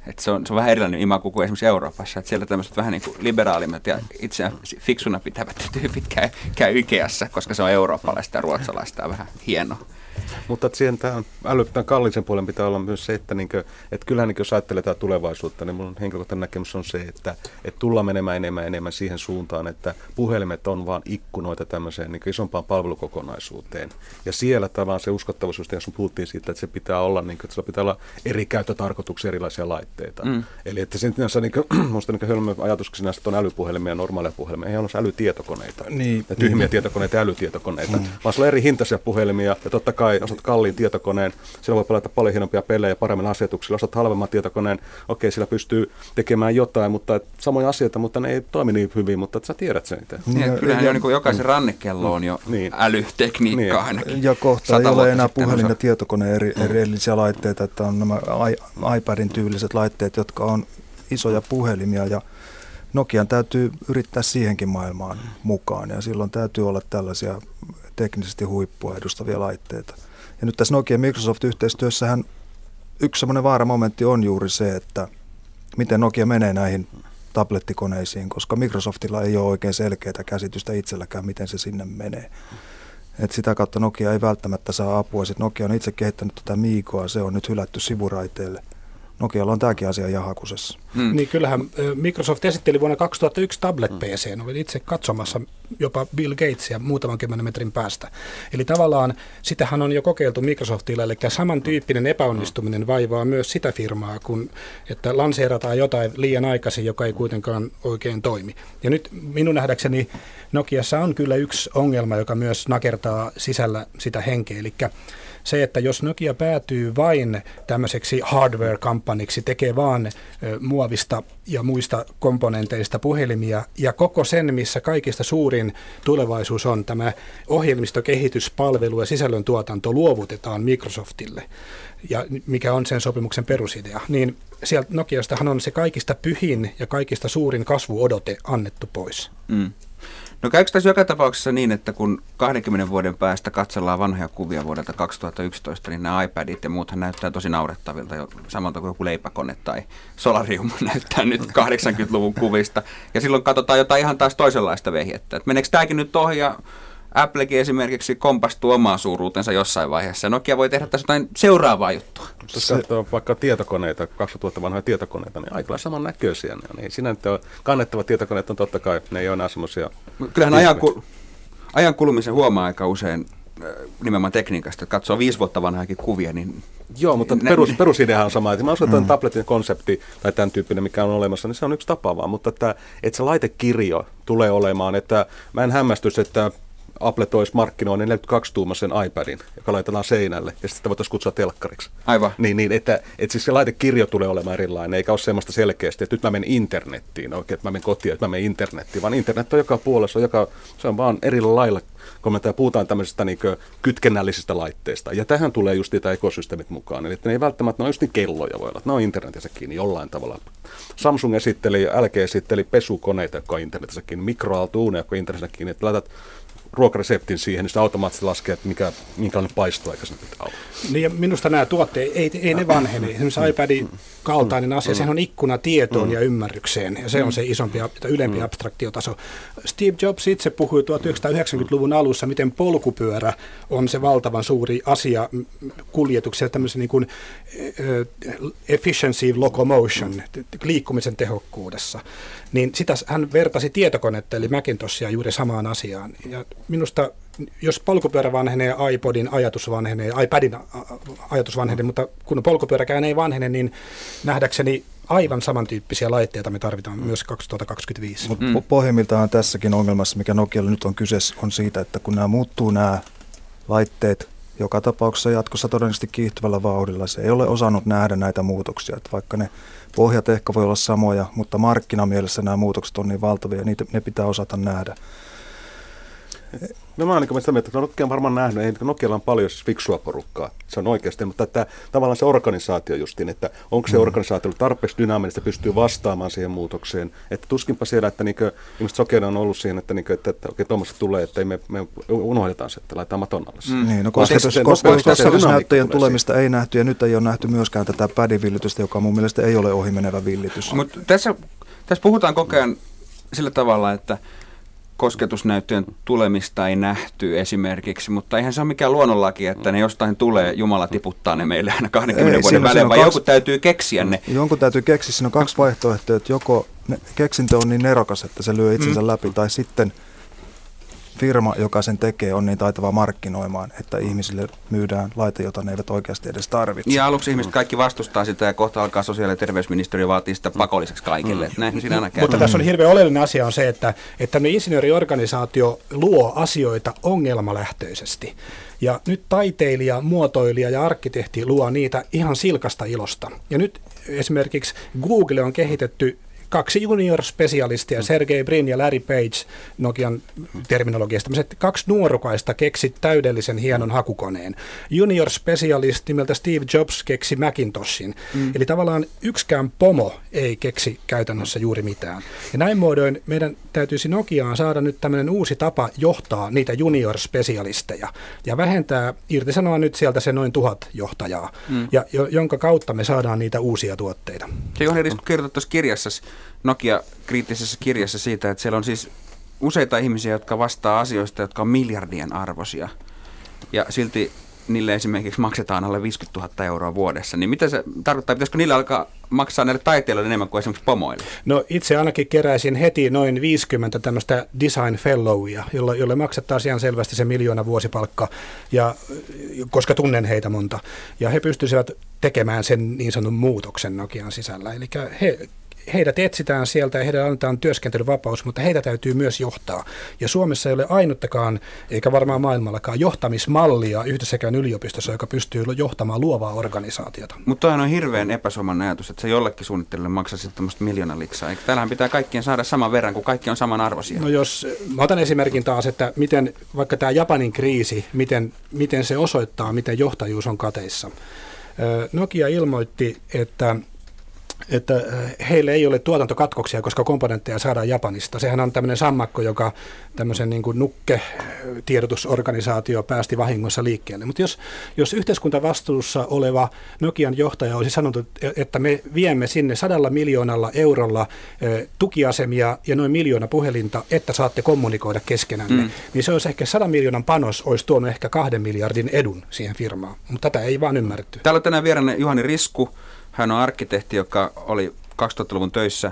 Että se on vähän erilainen imagu kuin esimerkiksi Euroopassa. Että siellä tämmöiset vähän niin kuin liberaalimmat ja itseään fiksuna pitävät tyypit käy Ikeassa, koska se on eurooppalaista ja ruotsalaista ja vähän hienoa. Mutta siihen tämän älykkään kallisen puolen pitää olla myös se, että, että kyllähän jos ajattelee tulevaisuutta, niin mun henkilökohtainen näkemys on se, että tullaan menemään enemmän siihen suuntaan, että puhelimet on vaan ikkunoita tämmöiseen isompaan palvelukokonaisuuteen. Ja siellä tavallaan se uskottavuus, jos puhuttiin siitä, että se pitää olla, että sillä pitää olla eri käyttötarkoituksia, erilaisia laitteita. Eli että se minusta hölmö ajatuskin näistä on älypuhelimia ja normaaleja puhelimia. Ei ole älytietokoneita, tyhmiä tietokoneita ja älytietokoneita, vaan sulla on eri hintaisia puhelimia ja totta kai osat kalliin tietokoneen, sillä voi pelata paljon hienompia pelejä paremmin asetuksilla, osat halvemman tietokoneen, okei, sillä pystyy tekemään jotain, mutta samoja asioita, mutta ne ei toimi niin hyvin, mutta sä tiedät sen itse. Kyllähän jo niin jokaisen rannekello on jo älytekniikkaa ainakin. Ja kohta ei ole enää puhelin ja tietokone erillisiä laitteita, että on nämä iPadin tyyliset laitteet, jotka on isoja puhelimia ja Nokian täytyy yrittää siihenkin maailmaan mukaan ja silloin täytyy olla tällaisia teknisesti huippua edustavia laitteita. Ja nyt tässä Nokia Microsoft-yhteistyössähän yksi semmoinen vaaramomentti on juuri se, että miten Nokia menee näihin tablettikoneisiin, koska Microsoftilla ei ole oikein selkeää käsitystä itselläkään, miten se sinne menee. Et sitä kautta Nokia ei välttämättä saa apua. Sitten Nokia on itse kehittänyt tätä Migoa, se on nyt hylätty sivuraiteille. Nokialla on tämäkin asia ihan hakusessa. Niin kyllähän Microsoft esitteli vuonna 2001 tablet-PC:n. Olin itse katsomassa jopa Bill Gatesia muutaman 10 metrin päästä. Eli tavallaan sitähän on jo kokeiltu Microsoftilla, eli samantyyppinen epäonnistuminen vaivaa myös sitä firmaa, kun että lanseerataan jotain liian aikaisin, joka ei kuitenkaan oikein toimi. Ja nyt minun nähdäkseni Nokiassa on kyllä yksi ongelma, joka myös nakertaa sisällä sitä henkeä, eli se, että jos Nokia päätyy vain tämmöiseksi hardware-kampaniksi, tekee vaan muovista ja muista komponenteista puhelimia, ja koko sen, missä kaikista suurin tulevaisuus on, tämä ohjelmistokehityspalvelu ja sisällöntuotanto luovutetaan Microsoftille, ja mikä on sen sopimuksen perusidea, niin sieltä Nokiastahan on se kaikista pyhin ja kaikista suurin kasvuodote annettu pois. No käykö tässä joka tapauksessa niin, että kun 20 vuoden päästä katsellaan vanhoja kuvia vuodelta 2011, niin nämä iPadit ja muuthan näyttää tosi naurettavilta jo samalta kuin joku leipäkone tai Solarium näyttää nyt 80-luvun kuvista. Ja silloin katsotaan jotain ihan taas toisenlaista vehjettä. Et meneekö tämäkin nyt ohi ja Applekin esimerkiksi kompastuu omaan suuruutensa jossain vaiheessa. Nokia voi tehdä tässä jotain seuraavaa juttua. Jos katsoo vaikka tietokoneita, 2000 vanhoja tietokoneita, niin aika saman näköisiä. Niin siinä nyt kannettavat tietokoneet on totta kai, ne ei ole enää semmoisia. Kyllähän ajan kulumisen huomaa aika usein nimenomaan tekniikasta, että katsoo 5 vuotta vanhaakin kuvia, niin. Joo, mutta perusideahan on sama. Että mä uskon, että tabletin konsepti tai tämän tyyppinen, mikä on olemassa, niin se on yksi tapa vaan. Mutta että se laitekirjo tulee olemaan, että mä en hämmästys, että Apple toisi markkinoinnin 42-tuumaisen iPadin, joka laitetaan seinälle, ja sitten voitaisiin kutsua telkkariksi. Aivan. Niin että siis se laitekirjo tulee olemaan erilainen, eikä ole semmoista selkeästi, että nyt mä menen internettiin, oikein, että mä menen kotiin, että mä menen internettiin, vaan internet on joka puolessa, se on vaan eri lailla, kun me puhutaan tämmöisistä kytkennällisistä laitteista. Ja tähän tulee just niitä ekosysteemit mukaan, eli että ne ei välttämättä, ne on just niin kelloja voi olla, että ne on internetissä kiinni jollain tavalla. Samsung esitteli, LG esitteli pesukoneita, jotka on internetissä kiinni, mikroaaltouuneja, jotka on internetissä kiinni, että laitat ruokareseptin siihen, niin sitä automaattisesti laskee, että minkälainen paistoaika sen pitää olla. Niin ja minusta nämä tuotteet, ei ne vanhene. Esimerkiksi iPadin kaltainen asia, sehän on ikkuna tietoon ja ymmärrykseen, ja se on se isompi ja ylempi abstraktiotaso. Steve Jobs itse puhui 1990-luvun alussa, miten polkupyörä on se valtavan suuri asia kuljetuksia, tämmöisen niin kuin efficiency locomotion, liikkumisen tehokkuudessa. Niin sitä hän vertasi tietokonetta, eli Macintoshia juuri samaan asiaan. Ja minusta, jos polkupyörä vanhenee, iPodin ajatus vanhenee, iPadin ajatus vanhenee, mutta kun polkupyöräkään ei vanhene, niin nähdäkseni aivan samantyyppisiä laitteita me tarvitaan myös 2025. Mutta pohjimmiltaan tässäkin ongelmassa, mikä Nokialla nyt on kyseessä, on siitä, että kun nämä laitteet joka tapauksessa jatkossa todennäköisesti kiihtyvällä vauhdilla, se ei ole osannut nähdä näitä muutoksia, että vaikka ne pohjat ehkä voi olla samoja, mutta markkinamielessä nämä muutokset on niin valtavia ja ne pitää osata nähdä. No mä olen sitä mieltä, että Nokia on varmaan nähnyt, ei Nokialla on paljon fiksua porukkaa, se on oikeasti, mutta että tavallaan se organisaatio justiin, että onko se organisaatio tarpeeksi dynaaminen, että pystyy vastaamaan siihen muutokseen, että tuskinpa siellä, että ihmiset sokeina on ollut siihen, että okei, tuommoista tulee, että me unohdetaan se, että laitetaan maton alle. Niin, no kosketusnäyttöjen tulemista ei nähty, ja nyt ei ole nähty myöskään tätä pädivillitystä, joka mun mielestä ei ole ohimenevä villitys. Mutta tässä puhutaan koko ajan sillä tavalla, että kosketusnäyttöjen tulemista ei nähty esimerkiksi, mutta eihän se ole mikään luonnonlaki, että ne jostain tulee, Jumala tiputtaa ne meille aina 20 vuoden välein, vai joku täytyy keksiä ne. Jonkun täytyy keksiä, siinä on kaksi vaihtoehtoa, että joko keksintö on niin nerokas, että se lyö itsensä läpi, tai sitten firma, joka sen tekee, on niin taitava markkinoimaan, että ihmisille myydään laite, jota ne eivät oikeasti edes tarvitse. Ja aluksi ihmiset kaikki vastustaa sitä ja kohta alkaa sosiaali- ja terveysministeriö vaatii sitä pakolliseksi kaikille. Näin siinä aina käy. Mutta tässä on hirveän oleellinen asia on se, että insinööriorganisaatio luo asioita ongelmalähtöisesti. Ja nyt taiteilija, muotoilija ja arkkitehti luo niitä ihan silkasta ilosta. Ja nyt esimerkiksi Google on kehitetty 2 junior-spesialistia, Sergey Brin ja Larry Page, Nokian terminologiasta. 2 nuorukaista keksi täydellisen hienon hakukoneen. Junior-spesialisti nimeltä Steve Jobs keksi Macintoshin. Eli tavallaan yksikään pomo ei keksi käytännössä juuri mitään. Ja näin muodoin meidän täytyisi Nokiaan saada nyt tämmöinen uusi tapa johtaa niitä junior-spesialisteja ja irtisanoa nyt sieltä se noin 1000 johtajaa, ja jonka kautta me saadaan niitä uusia tuotteita. Se Juhani Risku kirjoittaa tuossa kirjassa, Nokia-kriittisessä kirjassa siitä, että siellä on siis useita ihmisiä, jotka vastaa asioista, jotka on miljardien arvoisia. Ja silti niille esimerkiksi maksetaan alle 50 000 euroa vuodessa. Niin mitä se tarkoittaa? Pitäisikö niille alkaa maksaa näille taiteilijoille enemmän kuin esimerkiksi pomoille? No itse ainakin keräisin heti noin 50 tämmöistä design fellowia, jolle maksettaisiin ihan selvästi se 1 miljoona vuosipalkka, koska tunnen heitä monta. Ja he pystyisivät tekemään sen niin sanotun muutoksen Nokian sisällä. Eli heidät etsitään sieltä ja heille annetaan työskentelyvapaus, mutta heitä täytyy myös johtaa. Ja Suomessa ei ole ainuttakaan, eikä varmaan maailmallakaan, johtamismallia yhdessäkään yliopistossa, joka pystyy johtamaan luovaa organisaatiota. Mutta on hirveän epäsuomainen ajatus, että se jollekin suunnittelijalle maksaisi tämmöistä 1 miljoona liksaa. Eikä täällähän pitää kaikkien saada saman verran, kun kaikki on samanarvoisia. No mä otan esimerkin taas, että miten vaikka tämä Japanin kriisi, miten se osoittaa, miten johtajuus on kateissa. Nokia ilmoitti, että heille ei ole tuotantokatkoksia, koska komponentteja saadaan Japanista. Sehän on tämmöinen sammakko, joka tämmöisen niin kuin nukke-tiedotusorganisaatio päästi vahingossa liikkeelle. Mutta jos yhteiskuntavastuussa oleva Nokian johtaja olisi sanonut, että me viemme sinne 100 miljoonalla eurolla tukiasemia ja noin 1 miljoona puhelinta, että saatte kommunikoida keskenänne, niin se olisi ehkä 100 miljoonan panos, olisi tuonut ehkä 2 miljardin edun siihen firmaan. Mutta tätä ei vaan ymmärretty. Täällä on tänään vieraana Juhani Risku. Hän on arkkitehti, joka oli 2000-luvun töissä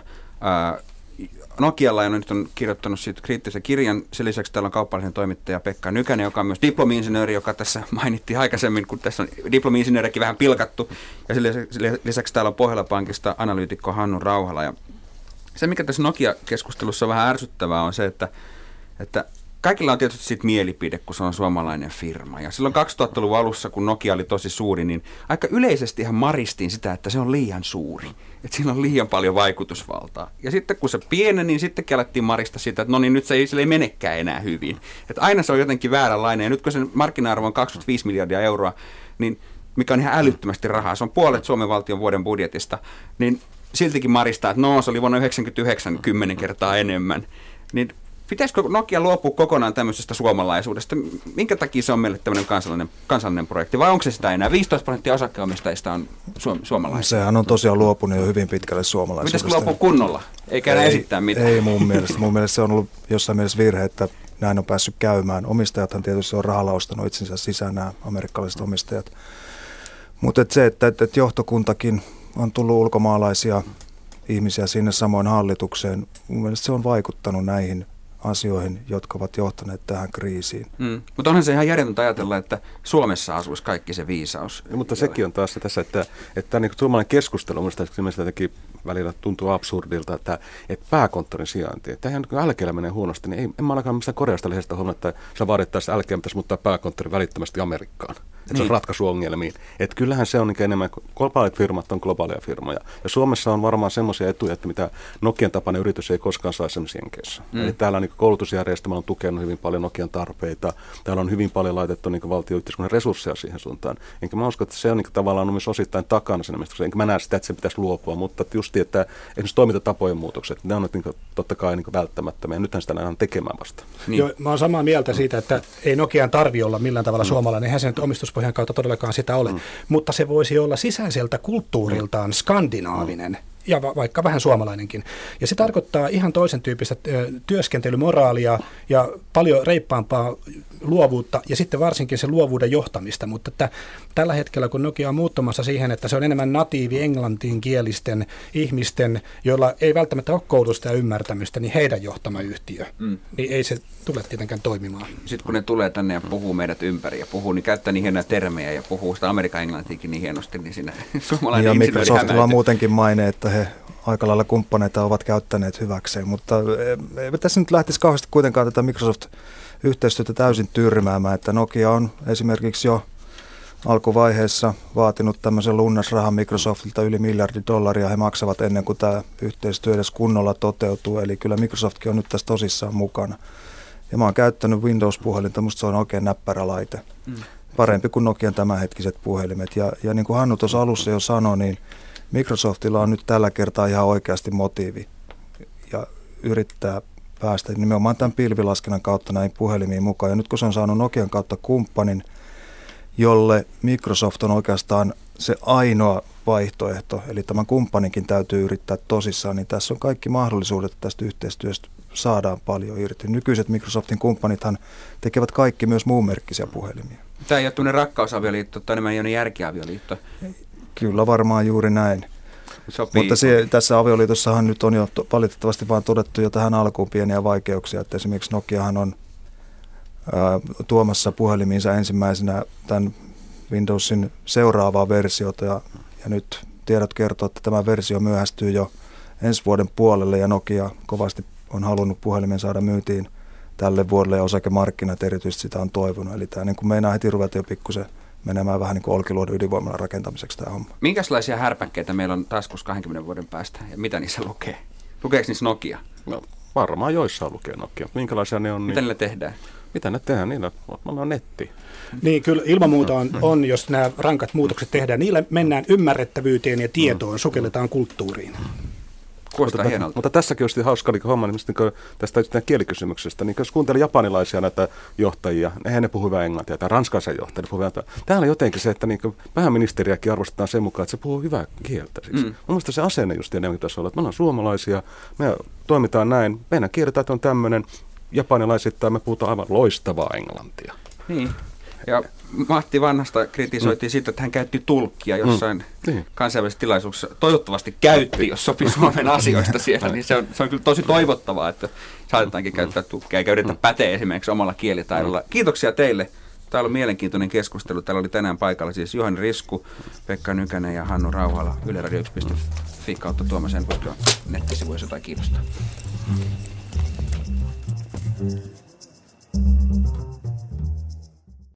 Nokialla ja nyt on kirjoittanut siitä kriittisen kirjan. Sen lisäksi täällä on kaupallisen toimittaja Pekka Nykänen, joka on myös diplomi-insinööri, joka tässä mainittiin aikaisemmin, kun tässä on diplomi-insinöörikin vähän pilkattu. Ja sen lisäksi täällä on Pohjola-pankista analyytikko Hannu Rauhala. Ja se, mikä tässä Nokia-keskustelussa on vähän ärsyttävää, on se, että kaikilla on tietysti siitä mielipide, kun se on suomalainen firma. Ja silloin 2000-luvun alussa, kun Nokia oli tosi suuri, niin aika yleisesti ihan maristiin sitä, että se on liian suuri. Että siinä on liian paljon vaikutusvaltaa. Ja sitten kun se pieneni, niin sittenkin alettiin marista sitä, että no niin, nyt se ei menekään enää hyvin. Että aina se on jotenkin vääränlainen. Ja nyt kun sen markkina-arvo on 25 miljardia euroa, niin mikä on ihan älyttömästi rahaa, se on puolet Suomen valtion vuoden budjetista, niin siltikin maristaa, että no se oli vuonna 1999 10 kertaa enemmän. Niin pitäisikö Nokia luopua kokonaan tämmöisestä suomalaisuudesta? Minkä takia se on meille tämmöinen kansallinen projekti? Vai onko se sitä enää? 15% osakkeenomistajista on suomalaisia. Sehän on tosiaan luopunut jo hyvin pitkälle suomalaisuudesta. Pitäisikö luopua kunnolla? Eikä enää esittää mitään? Ei mun mielestä. Mun mielestä se on ollut jossain mielessä virhe, että näin on päässyt käymään. Omistajathan tietysti on rahalla ostanut itsensä sisään, nämä amerikkalaiset omistajat. Mutta se, että johtokuntakin on tullut ulkomaalaisia ihmisiä sinne samoin hallitukseen, mun mielestä se on vaikuttanut näihin asioihin, jotka ovat johtaneet tähän kriisiin. Mutta onhan se ihan järjetöntä ajatella, että Suomessa asuisi kaikki se viisaus. Ja, mutta sekin on taas se tässä, että niin suomalainen keskustelu, minusta jotenkin välillä tuntuu absurdilta, että pääkonttorin sijainti, että ihan älkeellä menee huonosti, niin en mä ainakaan mistään Koreasta lehdestä huomannut, että sillä vaadittaisiin älkeä pitäisi muuttaa pääkonttorin välittömästi Amerikkaan. että se on ratkaisu ongelmiin. Että kyllähän se on niin enemmän, globaalit firmat on globaaleja firmoja. Ja Suomessa on varmaan semmoisia etuja, että mitä Nokian tapainen yritys ei koskaan saa esimerkiksi Jenkeissä. Eli täällä on niin koulutusjärjestelmä on tukenut hyvin paljon Nokian tarpeita. Täällä on hyvin paljon laitettu niin valtioyhteiskunnan resursseja siihen suuntaan. Enkä mä usko, että se on niin tavallaan myös osittain takana sen mielestä. Enkä mä näe sitä, että se pitäisi luopua, mutta just että esimerkiksi toimintatapojen muutokset, ne on niin totta kai niin välttämättömiä. Nythän sitä nähdään tekemään vasta. Niin. Joo, mä oon samaa mieltä siitä, että ei Nokian tarvitse olla millään tavalla suomalainen. Eihän se nyt omistuspohjan kautta todellakaan sitä ole. Mutta se voisi olla sisäiseltä kulttuuriltaan skandinaavinen. Ja vaikka vähän suomalainenkin. Ja se tarkoittaa ihan toisen tyyppistä työskentelymoraalia ja paljon reippaampaa luovuutta ja sitten varsinkin se luovuuden johtamista. Mutta että tällä hetkellä, kun Nokia on muuttamassa siihen, että se on enemmän natiivi englanninkielisten ihmisten, joilla ei välttämättä ole koulutusta ja ymmärtämystä, niin heidän johtama yhtiö, niin ei se tule tietenkään toimimaan. Sitten kun ne tulee tänne ja puhuu meidät ympäri ja puhuu, niin käyttää niin hienoja termejä ja puhuu sitä Amerikan englantiakin niin hienosti, niin siinä suomalainen ja Microsoftilla on muutenkin maine, että he aika lailla kumppaneita ovat käyttäneet hyväkseen, mutta ei tässä nyt lähtisi kauheasti kuitenkaan tätä Microsoft-yhteistyötä täysin tyrmäämään, että Nokia on esimerkiksi jo alkuvaiheessa vaatinut tämmöisen lunnasrahan Microsoftilta yli $1 miljardia, he maksavat ennen kuin tämä yhteistyö edes kunnolla toteutuu, eli kyllä Microsoftkin on nyt tässä tosissaan mukana. Ja mä oon käyttänyt Windows-puhelinta, musta se on oikein näppärä laite. Parempi kuin Nokian tämänhetkiset puhelimet. Ja niin kuin Hannu tuossa alussa jo sanoi, niin Microsoftilla on nyt tällä kertaa ihan oikeasti motiivi ja yrittää päästä nimenomaan tämän pilvilaskennan kautta näihin puhelimiin mukaan. Ja nyt kun se on saanut Nokian kautta kumppanin, jolle Microsoft on oikeastaan se ainoa vaihtoehto, eli tämän kumppaninkin täytyy yrittää tosissaan, niin tässä on kaikki mahdollisuudet, että tästä yhteistyöstä saadaan paljon irti. Nykyiset Microsoftin kumppanithan tekevät kaikki myös muun merkkisiä puhelimia. Tämä ei ole tuonne rakkausavioliitto tai enemmän ei ole järkiavioliitto. Kyllä varmaan juuri näin. Sopii. Mutta tässä avioliitossahan nyt on jo valitettavasti vaan todettu jo tähän alkuun pieniä vaikeuksia, että esimerkiksi Nokiahan on tuomassa puhelimiinsa ensimmäisenä tämän Windowsin seuraavaa versiota ja nyt tiedot kertoo, että tämä versio myöhästyy jo ensi vuoden puolelle ja Nokia kovasti on halunnut puhelimen saada myyntiin tälle vuodelle ja osakemarkkinat erityisesti sitä on toivonut. Eli tämä niin kuin meinaa heti ruveta jo pikkusen menemään vähän niin kuin Olkiluodon ydinvoimalan rakentamiseksi tämä homma. Minkälaisia härpäkkeitä meillä on taskussa 20 vuoden päästä ja mitä niissä lukee? Lukeeko niissä Nokia? No, varmaan joissain lukee Nokia. Minkälaisia ne on? Mitä niillä tehdään? Mitä ne tehdään? Niillä on netti. Niin, kyllä ilman muuta on, jos nämä rankat muutokset tehdään. Niillä mennään ymmärrettävyyteen ja tietoon, sukelletaan kulttuuriin. Kuulostaa hienolta. Mutta tässäkin olisi hauska homma, niin tästä kielikysymyksestä. Niin jos kuuntelee japanilaisia näitä johtajia, eihän ne puhu hyvää englantia, tai ranskalaisia johtajia puhuu hyvää. Täällä jotenkin se, että niin pääministeriäkin arvostetaan sen mukaan, että se puhuu hyvää kieltä. Siis. Mun mielestä se asenne just enemmän pitäisi olla, että me ollaan suomalaisia, me toimitaan näin, meidän kieltä on tämmöinen, japanilaisittain me puhutaan aivan loistavaa englantia. Niin. Ja Matti Vanhasta kritisoitiin siitä, että hän käytti tulkkia jossain kansainvälisessä tilaisuudessa. Toivottavasti käytti, jos sopii Suomen asioista siellä. Niin se on kyllä tosi toivottavaa, että saatetaankin käyttää tulkkia eikä yritä päteä esimerkiksi omalla kielitaidolla. Kiitoksia teille. Täällä on mielenkiintoinen keskustelu. Täällä oli tänään paikalla siis Juhani Risku, Pekka Nykänen ja Hannu Rauhala Yle Radio 1.fi kautta Tuomas Enpustion nettisivuja, jos jotain kiinnostaa.